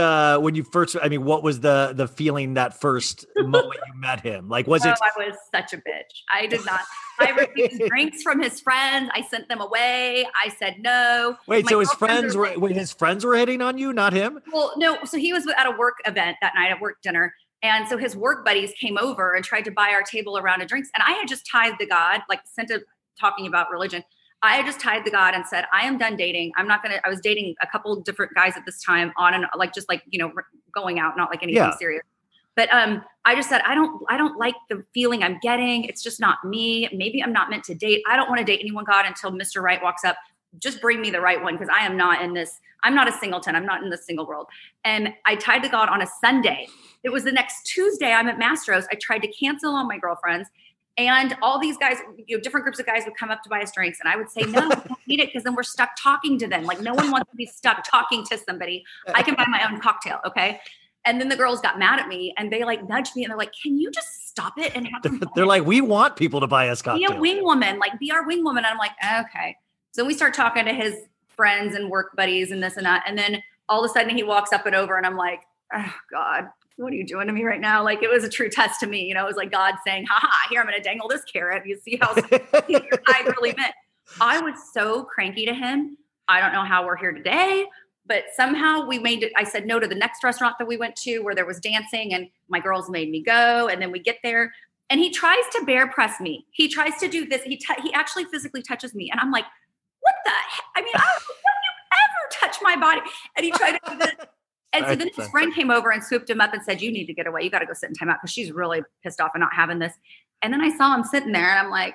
I: what was the feeling that first moment you met him? Like, was it?
T: I was such a bitch. I refused drinks from his friends. I sent them away. I said no.
I: Wait, so his friends were hitting on you, not him?
T: Well, no. So he was at a work event that night, at work dinner. And so his work buddies came over and tried to buy our table a round of drinks. And I had just tithed to God, talking about religion. I had just tithed to God and said, I am done dating. I was dating a couple of different guys at this time on and going out, not like anything serious. But I just said, I don't like the feeling I'm getting. It's just not me. Maybe I'm not meant to date. I don't want to date anyone, God, until Mr. Right walks up. Just bring me the right one, because I am not in this. I'm not a singleton. I'm not in the single world. And I tied to God on a Sunday. It was the next Tuesday. I'm at Mastros. I tried to cancel on my girlfriends. And all these guys, different groups of guys would come up to buy us drinks. And I would say, no, I don't need it, because then we're stuck talking to them. Like, no one wants to be stuck talking to somebody. I can buy my own cocktail. Okay. And then the girls got mad at me and they nudged me and they're like, can you just stop it? And have
I: they're like, we want people to buy us cocktails.
T: Be a wing woman, be our wing woman. And I'm like, okay. So we start talking to his friends and work buddies and this and that. And then all of a sudden he walks up and over and I'm like, oh God, what are you doing to me right now? Like, it was a true test to me. It was like God saying, here, I'm going to dangle this carrot. You see how I really meant. I was so cranky to him. I don't know how we're here today, but somehow we made it. I said no to the next restaurant that we went to where there was dancing, and my girls made me go. And then we get there and he tries to bear press me. He tries to do this. He actually physically touches me. And I'm like, what the heck? I mean, don't you ever touch my body. And he tried to do this. And so then his friend came over and swooped him up and said, you need to get away. You got to go sit in timeout because she's really pissed off and not having this. And then I saw him sitting there and I'm like,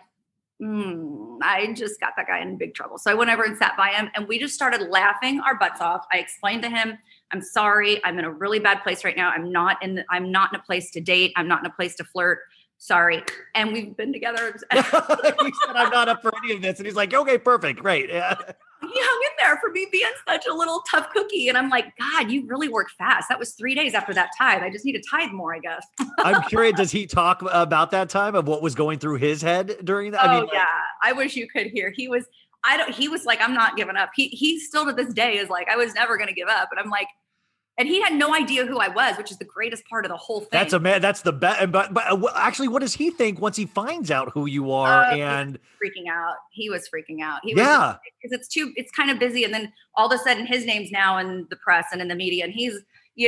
T: I just got that guy in big trouble. So I went over and sat by him and we just started laughing our butts off. I explained to him, I'm sorry. I'm in a really bad place right now. I'm not in a place to date. I'm not in a place to flirt. Sorry. And we've been together.
I: He said, I'm not up for any of this. And he's like, okay, perfect. Great. Yeah.
T: He hung in there for me being such a little tough cookie. And I'm like, God, you really work fast. That was 3 days after that tithe. I just need to tithe more, I guess.
I: I'm curious, does he talk about that time of what was going through his head during that?
T: Yeah. I wish you could hear. He was like, I'm not giving up. He still to this day is like, I was never going to give up. But I'm like, and he had no idea who I was, which is the greatest part of the whole thing.
I: That's the best. But actually, what does he think once he finds out who you are? And
T: freaking out. He was freaking out.
I: Yeah,
T: because it's kind of busy, and then all of a sudden his name's now in the press and in the media, and he's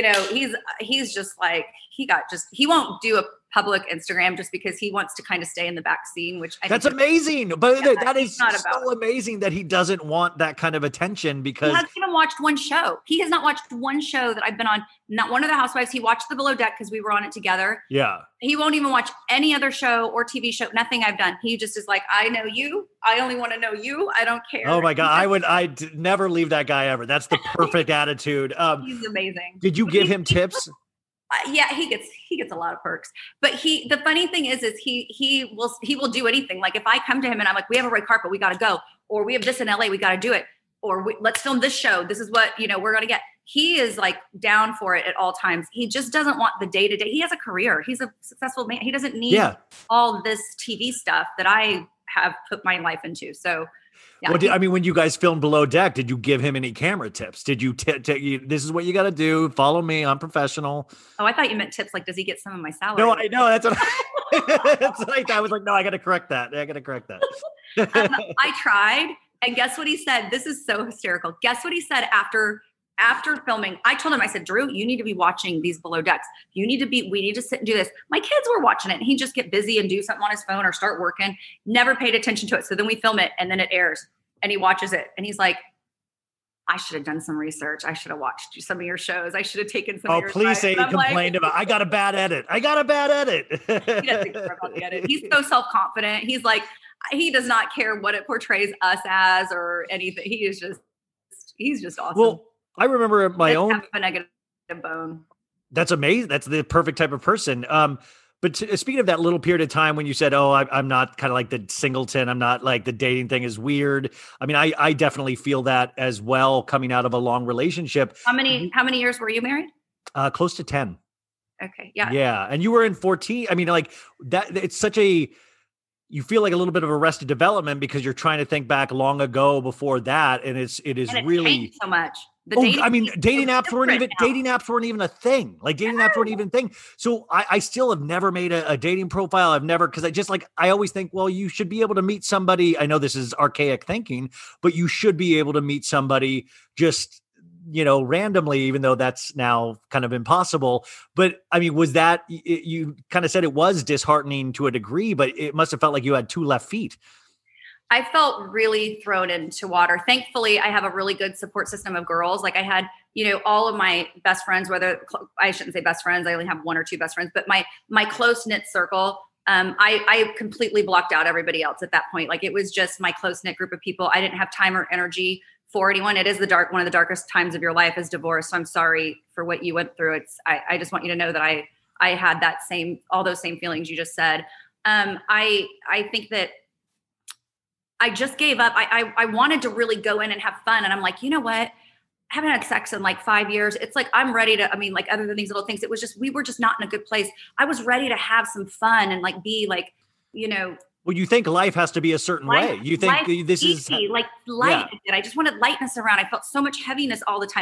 T: just like he won't do a public Instagram just because he wants to kind of stay in the back scene, which
I: that's amazing. But that is so amazing that he doesn't want that kind of attention because
T: he hasn't even watched one show. He has not watched one show that I've been on. Not one of the Housewives. He watched the Below Deck because we were on it together.
I: Yeah.
T: He won't even watch any other show or TV show. Nothing I've done. He just is like, I know you. I only want to know you. I don't care.
I: Oh my God. I'd never leave that guy ever. That's the perfect attitude.
T: He's amazing.
I: Did you give him tips?
T: Yeah, he gets a lot of perks. But the funny thing is he will do anything. Like if I come to him and I'm like, we have a red carpet, we got to go, or we have this in LA, we got to do it, or let's film this show. This is what we're gonna get. He is like down for it at all times. He just doesn't want the day to day. He has a career. He's a successful man. He doesn't need all this TV stuff that I have put my life into. So. Yeah.
I: Well, when you guys filmed Below Deck, did you give him any camera tips? Did you this is what you got to do. Follow me. I'm professional.
T: Oh, I thought you meant tips. Like, does he get some of my salary?
I: No, I know. That's what it's like. I was like, no, I got to correct that.
T: I tried. And guess what he said? This is so hysterical. Guess what he said after filming? I told him, I said, Drew, you need to be watching these Below Decks. We need to sit and do this. My kids were watching it and he'd just get busy and do something on his phone or start working. Never paid attention to it. So then we film it and then it airs and he watches it. And he's like, I should have done some research. I should have watched some of your shows. I should have taken some of your
I: please say you complained about, I got a bad edit. He doesn't
T: care about the edit. He's so self-confident. He's like, he does not care what it portrays us as or anything. He's just awesome.
I: Well, I remember my own
T: have a negative bone.
I: That's amazing. That's the perfect type of person. But speaking of that little period of time when you said, "Oh, I'm not kind of like the singleton. I'm not like the dating thing is weird." I mean, I definitely feel that as well coming out of a long relationship.
T: How many years were you married?
I: Close to 10.
T: Okay. Yeah.
I: Yeah, and you were in 14. I mean, like that. It's such a. You feel like a little bit of arrested development because you're trying to think back long ago before that, and it is really
T: changed so much.
I: Dating apps weren't even a thing. Like dating apps weren't even a thing. So I still have never made a dating profile. I've never, because I always think, well, you should be able to meet somebody. I know this is archaic thinking, but you should be able to meet somebody just, randomly, even though that's now kind of impossible. But I mean, was that, you kind of said it was disheartening to a degree, but it must have felt like you had two left feet.
T: I felt really thrown into water. Thankfully, I have a really good support system of girls. Like I had, all of my best friends, whether I shouldn't say best friends, I only have one or two best friends, but my close knit circle, I completely blocked out everybody else at that point. Like it was just my close knit group of people. I didn't have time or energy for anyone. It is one of the darkest times of your life is divorce. So I'm sorry for what you went through. I just want you to know that I had all those same feelings you just said. I think that I just gave up. I wanted to really go in and have fun. And I'm like, you know what? I haven't had sex in like 5 years. It's like, I'm ready to, other than these little things, it was just, we were just not in a good place. I was ready to have some fun and like, be like,
I: well, you think life has to be a certain way. You think this is
T: like light. Yeah. I just wanted lightness around. I felt so much heaviness all the time.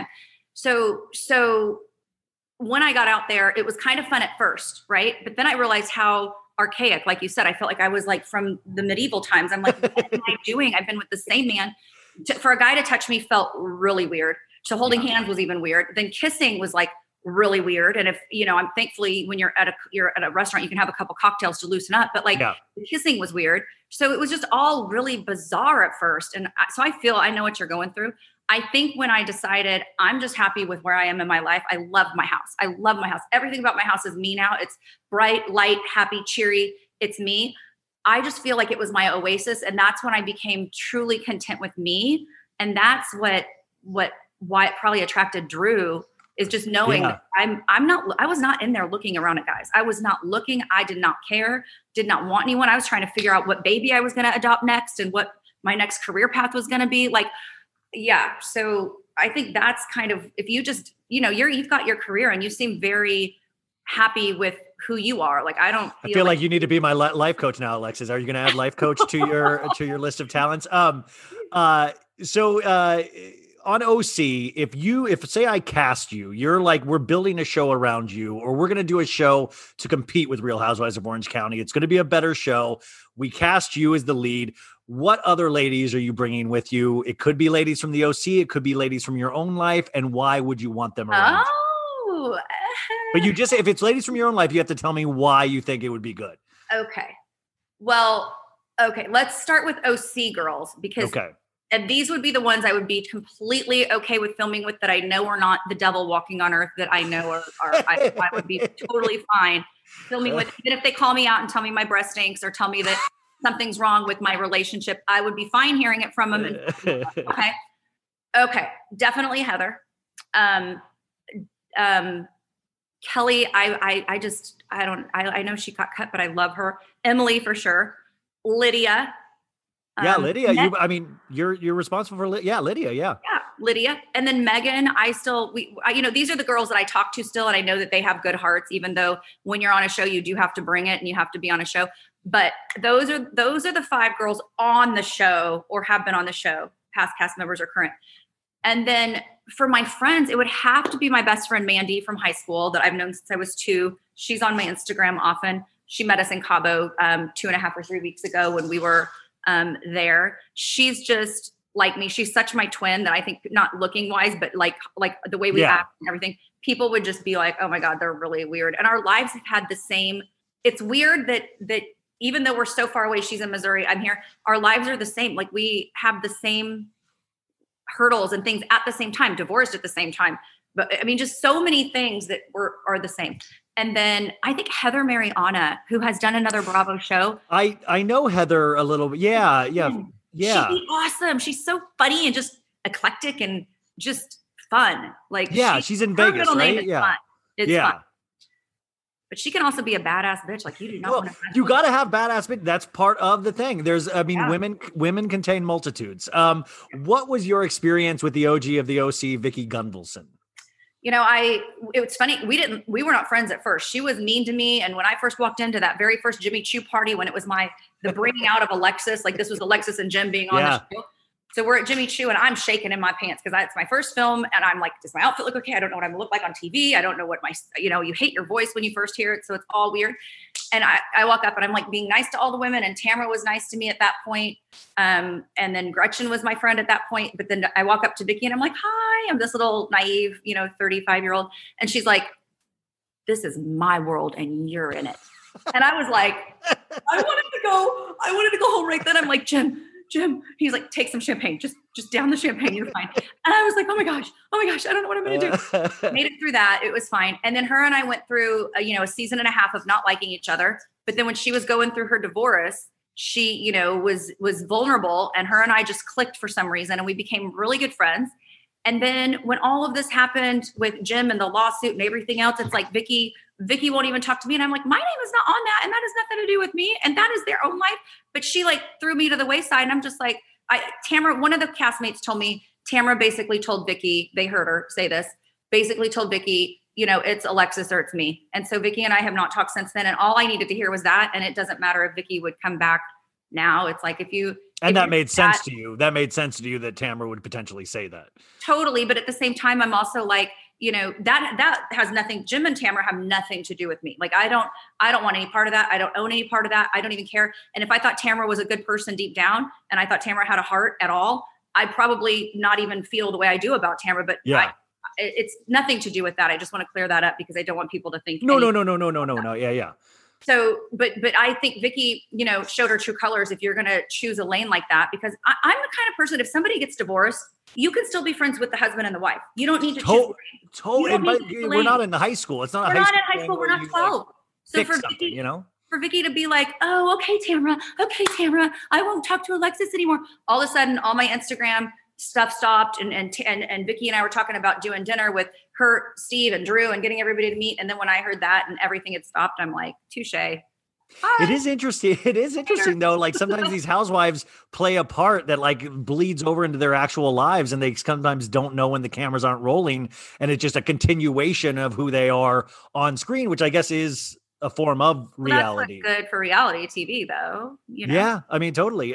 T: So when I got out there, it was kind of fun at first. Right. But then I realized how archaic, like you said, I felt like I was like from the medieval times. I'm like, what am I doing? I've been with the same man. For a guy to touch me felt really weird. So holding hands was even weird. Then kissing was like really weird. And if, I'm thankfully when you're at a restaurant, you can have a couple cocktails to loosen up, but the kissing was weird. So it was just all really bizarre at first. And so I know what you're going through. I think when I decided I'm just happy with where I am in my life, I love my house. I love my house. Everything about my house is me now. It's bright, light, happy, cheery. It's me. I just feel like it was my oasis. And that's when I became truly content with me. And that's why it probably attracted Drew, is just knowing that I was not in there looking around at guys. I was not looking. I did not care, did not want anyone. I was trying to figure out what baby I was going to adopt next and what my next career path was going to be. Like, yeah. So I think that's kind of, if you just, you've got your career and you seem very happy with who you are. Like, I feel
I: like you need to be my life coach now, Alexis. Are you going to add life coach to your list of talents? On OC, if say I cast you, you're like, we're building a show around you, or we're going to do a show to compete with Real Housewives of Orange County. It's going to be a better show. We cast you as the lead. What other ladies are you bringing with you? It could be ladies from the OC. It could be ladies from your own life. And why would you want them around?
T: Oh,
I: but if it's ladies from your own life, you have to tell me why you think it would be good.
T: Okay. Well, okay. Let's start with OC girls, because and these would be the ones I would be completely okay with filming with, that I know are not the devil walking on earth, that I know I would be totally fine filming with. Even if they call me out and tell me my breast stinks or tell me that something's wrong with my relationship, I would be fine hearing it from them. Okay. Definitely Heather. Kelly, I know she got cut, but I love her. Emily for sure. Lydia.
I: Lydia. You're responsible for Lydia. Yeah,
T: Lydia. And then Megan, these are the girls that I talk to still. And I know that they have good hearts, even though when you're on a show, you do have to bring it and you have to be on a show. But those are the 5 girls on the show or have been on the show, past cast members or current. And then for my friends, it would have to be my best friend, Mandy, from high school, that I've known since I was 2. She's on my Instagram often. She met us in Cabo 2.5 or 3 weeks ago when we were there. She's just like me. She's such my twin that I think, not looking wise, but like the way we act and everything, people would just be like, oh my God, they're really weird. And our lives have had the same. It's weird that even though we're so far away, she's in Missouri, I'm here, our lives are the same. Like, we have the same hurdles and things at the same time, divorced at the same time. But I mean, just so many things that are the same. And then I think Heather Mariana, who has done another Bravo show.
I: I know Heather a little bit. Yeah.
T: She'd be awesome. She's so funny and just eclectic and just fun. Like,
I: she's in Vegas, right?
T: Fun. It's fun. But she can also be a badass bitch. Like, you do not want to.
I: You got to have badass bitch. That's part of the thing. Women contain multitudes. What was your experience with the OG of the OC, Vicki Gunvalson?
T: It was funny. We were not friends at first. She was mean to me. And when I first walked into that very first Jimmy Choo party, when it was the bringing out of Alexis, like this was Alexis and Jim being on the show. So we're at Jimmy Choo and I'm shaking in my pants because it's my first film. And I'm like, does my outfit look okay? I don't know what I'm going to look like on TV. I don't know what you hate your voice when you first hear it. So it's all weird. And I walk up and I'm like being nice to all the women. And Tamara was nice to me at that point. And then Gretchen was my friend at that point. But then I walk up to Vicki and I'm like, hi, I'm this little naive, 35-year-old. And she's like, this is my world and you're in it. And I was like, I wanted to go home right then. I'm like, Jim, he's like, take some champagne, just down the champagne, you're fine. And I was like, oh my gosh, I don't know what I'm going to do. Made it through that. It was fine. And then her and I went through, a season and a half of not liking each other. But then when she was going through her divorce, she, was vulnerable, and her and I just clicked for some reason. And we became really good friends. And then when all of this happened with Jim and the lawsuit and everything else, it's like Vicki won't even talk to me. And I'm like, my name is not on that. And that has nothing to do with me. And that is their own life. But she threw me to the wayside. And I'm just like, Tamara, one of the castmates told me, Tamara basically told Vicki, they heard her say this, basically told Vicki, it's Alexis or it's me. And so Vicki and I have not talked since then. And all I needed to hear was that. And it doesn't matter if Vicki would come back now. It's like,
I: that made sense to you. That made sense to you that Tamara would potentially say that.
T: Totally. But at the same time, I'm also like, that has nothing, Jim and Tamara have nothing to do with me. Like, I don't want any part of that. I don't own any part of that. I don't even care. And if I thought Tamara was a good person deep down and I thought Tamara had a heart at all, I'd probably not even feel the way I do about Tamara, but it's nothing to do with that. I just want to clear that up because I don't want people to think.
I: No. Yeah.
T: So, but I think Vicky, showed her true colors if you're going to choose a lane like that, because I'm the kind of person, if somebody gets divorced, you can still be friends with the husband and the wife. You don't need to choose.
I: We're not in high school. It's not.
T: We're not in high school. We're not 12. So for
I: Vicky,
T: for Vicky to be like, oh, okay, Tamara, I won't talk to Alexis anymore. All of a sudden, all my Instagram stuff stopped, and Vicky and I were talking about doing dinner with her, Steve, and Drew, and getting everybody to meet. And then when I heard that and everything had stopped, I'm like, touche.
I: It is interesting. It is interesting though. Like sometimes these housewives play a part that like bleeds over into their actual lives, and they sometimes don't know when the cameras aren't rolling, and it's just a continuation of who they are on screen, which I guess is a form of reality.
T: That's good for reality TV though.
I: Yeah, I mean, totally.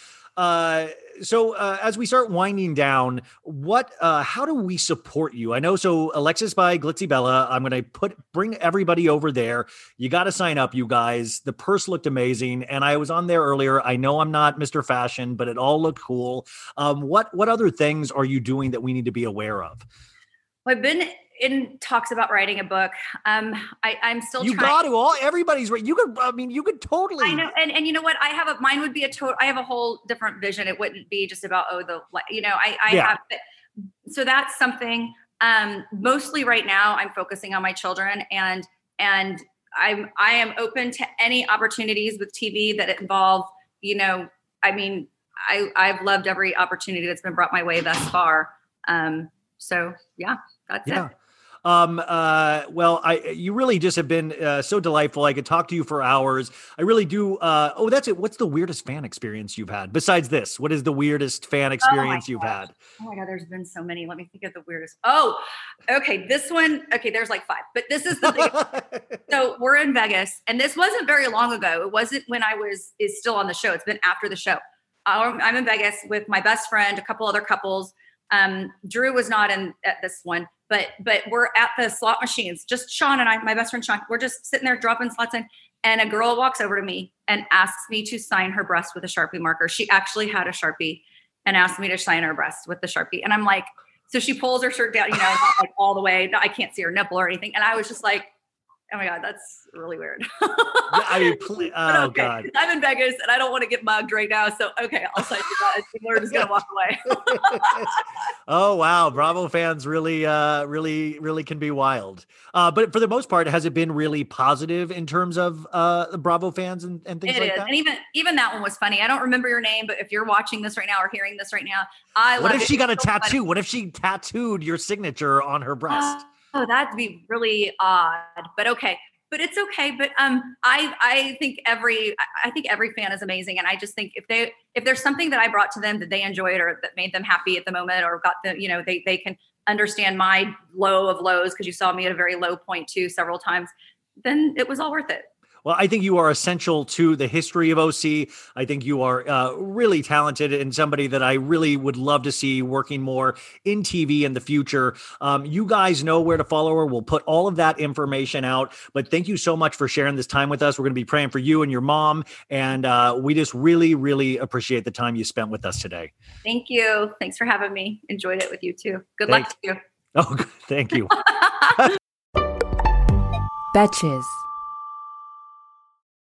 I: So as we start winding down, how do we support you? I know. So Alexis by Glitzy Bella, I'm going to bring everybody over there. You got to sign up, you guys. The purse looked amazing. And I was on there earlier. I know I'm not Mr. Fashion, but it all looked cool. What other things are you doing that we need to be aware of?
T: Well, I've been in talks about writing a book. I'm still
I: trying. You got to. Everybody's right. You could totally.
T: I know. And you know what? mine would be I have a whole different vision. It wouldn't be just about, have, so that's something, mostly right now I'm focusing on my children, and I am open to any opportunities with TV that involve, I've loved every opportunity that's been brought my way thus far. So yeah, that's it.
I: Well, you really just have been so delightful. I could talk to you for hours. I really do. That's it. What's the weirdest fan experience you've had besides this? What is the weirdest fan experience you've had?
T: Oh my God, there's been so many. Let me think of the weirdest. Oh, okay. This one. Okay. There's like 5, but this is the thing. So we're in Vegas, and this wasn't very long ago. It wasn't when is still on the show. It's been after the show. I'm in Vegas with my best friend, a couple other couples. Drew was not at this one, but we're at the slot machines, just Sean and I, my best friend Sean, we're just sitting there dropping slots in, and a girl walks over to me and asks me to sign her breast with a Sharpie marker. She actually had a Sharpie and asked me to sign her breast with the Sharpie. And I'm like, so she pulls her shirt down, not like all the way. I can't see her nipple or anything. And I was just like, oh my God, that's really weird.
I: Oh God.
T: I'm in Vegas and I don't want to get mugged right now. So, okay, I'll sign you that. We're just going to walk away.
I: Oh, wow. Bravo fans really can be wild. But for the most part, has it been really positive in terms of the Bravo fans and things like that?
T: And even that one was funny. I don't remember your name, but if you're watching this right now or hearing this right now,
I: what if she got a tattoo? Funny. What if she tattooed your signature on her breast?
T: Oh, that'd be really odd, but okay. But it's okay. But I think every fan is amazing, and I just think if there's something that I brought to them that they enjoyed or that made them happy at the moment, or got them, they can understand my low of lows, because you saw me at a very low point too several times, then it was all worth it.
I: Well, I think you are essential to the history of OC. I think you are really talented and somebody that I really would love to see working more in TV in the future. You guys know where to follow her. We'll put all of that information out. But thank you so much for sharing this time with us. We're going to be praying for you and your mom. And we just really, really appreciate the time you spent with us today.
T: Thank you. Thanks for having me. Enjoyed it with you too. Good luck to you.
I: Oh, thank you.
U: Betches.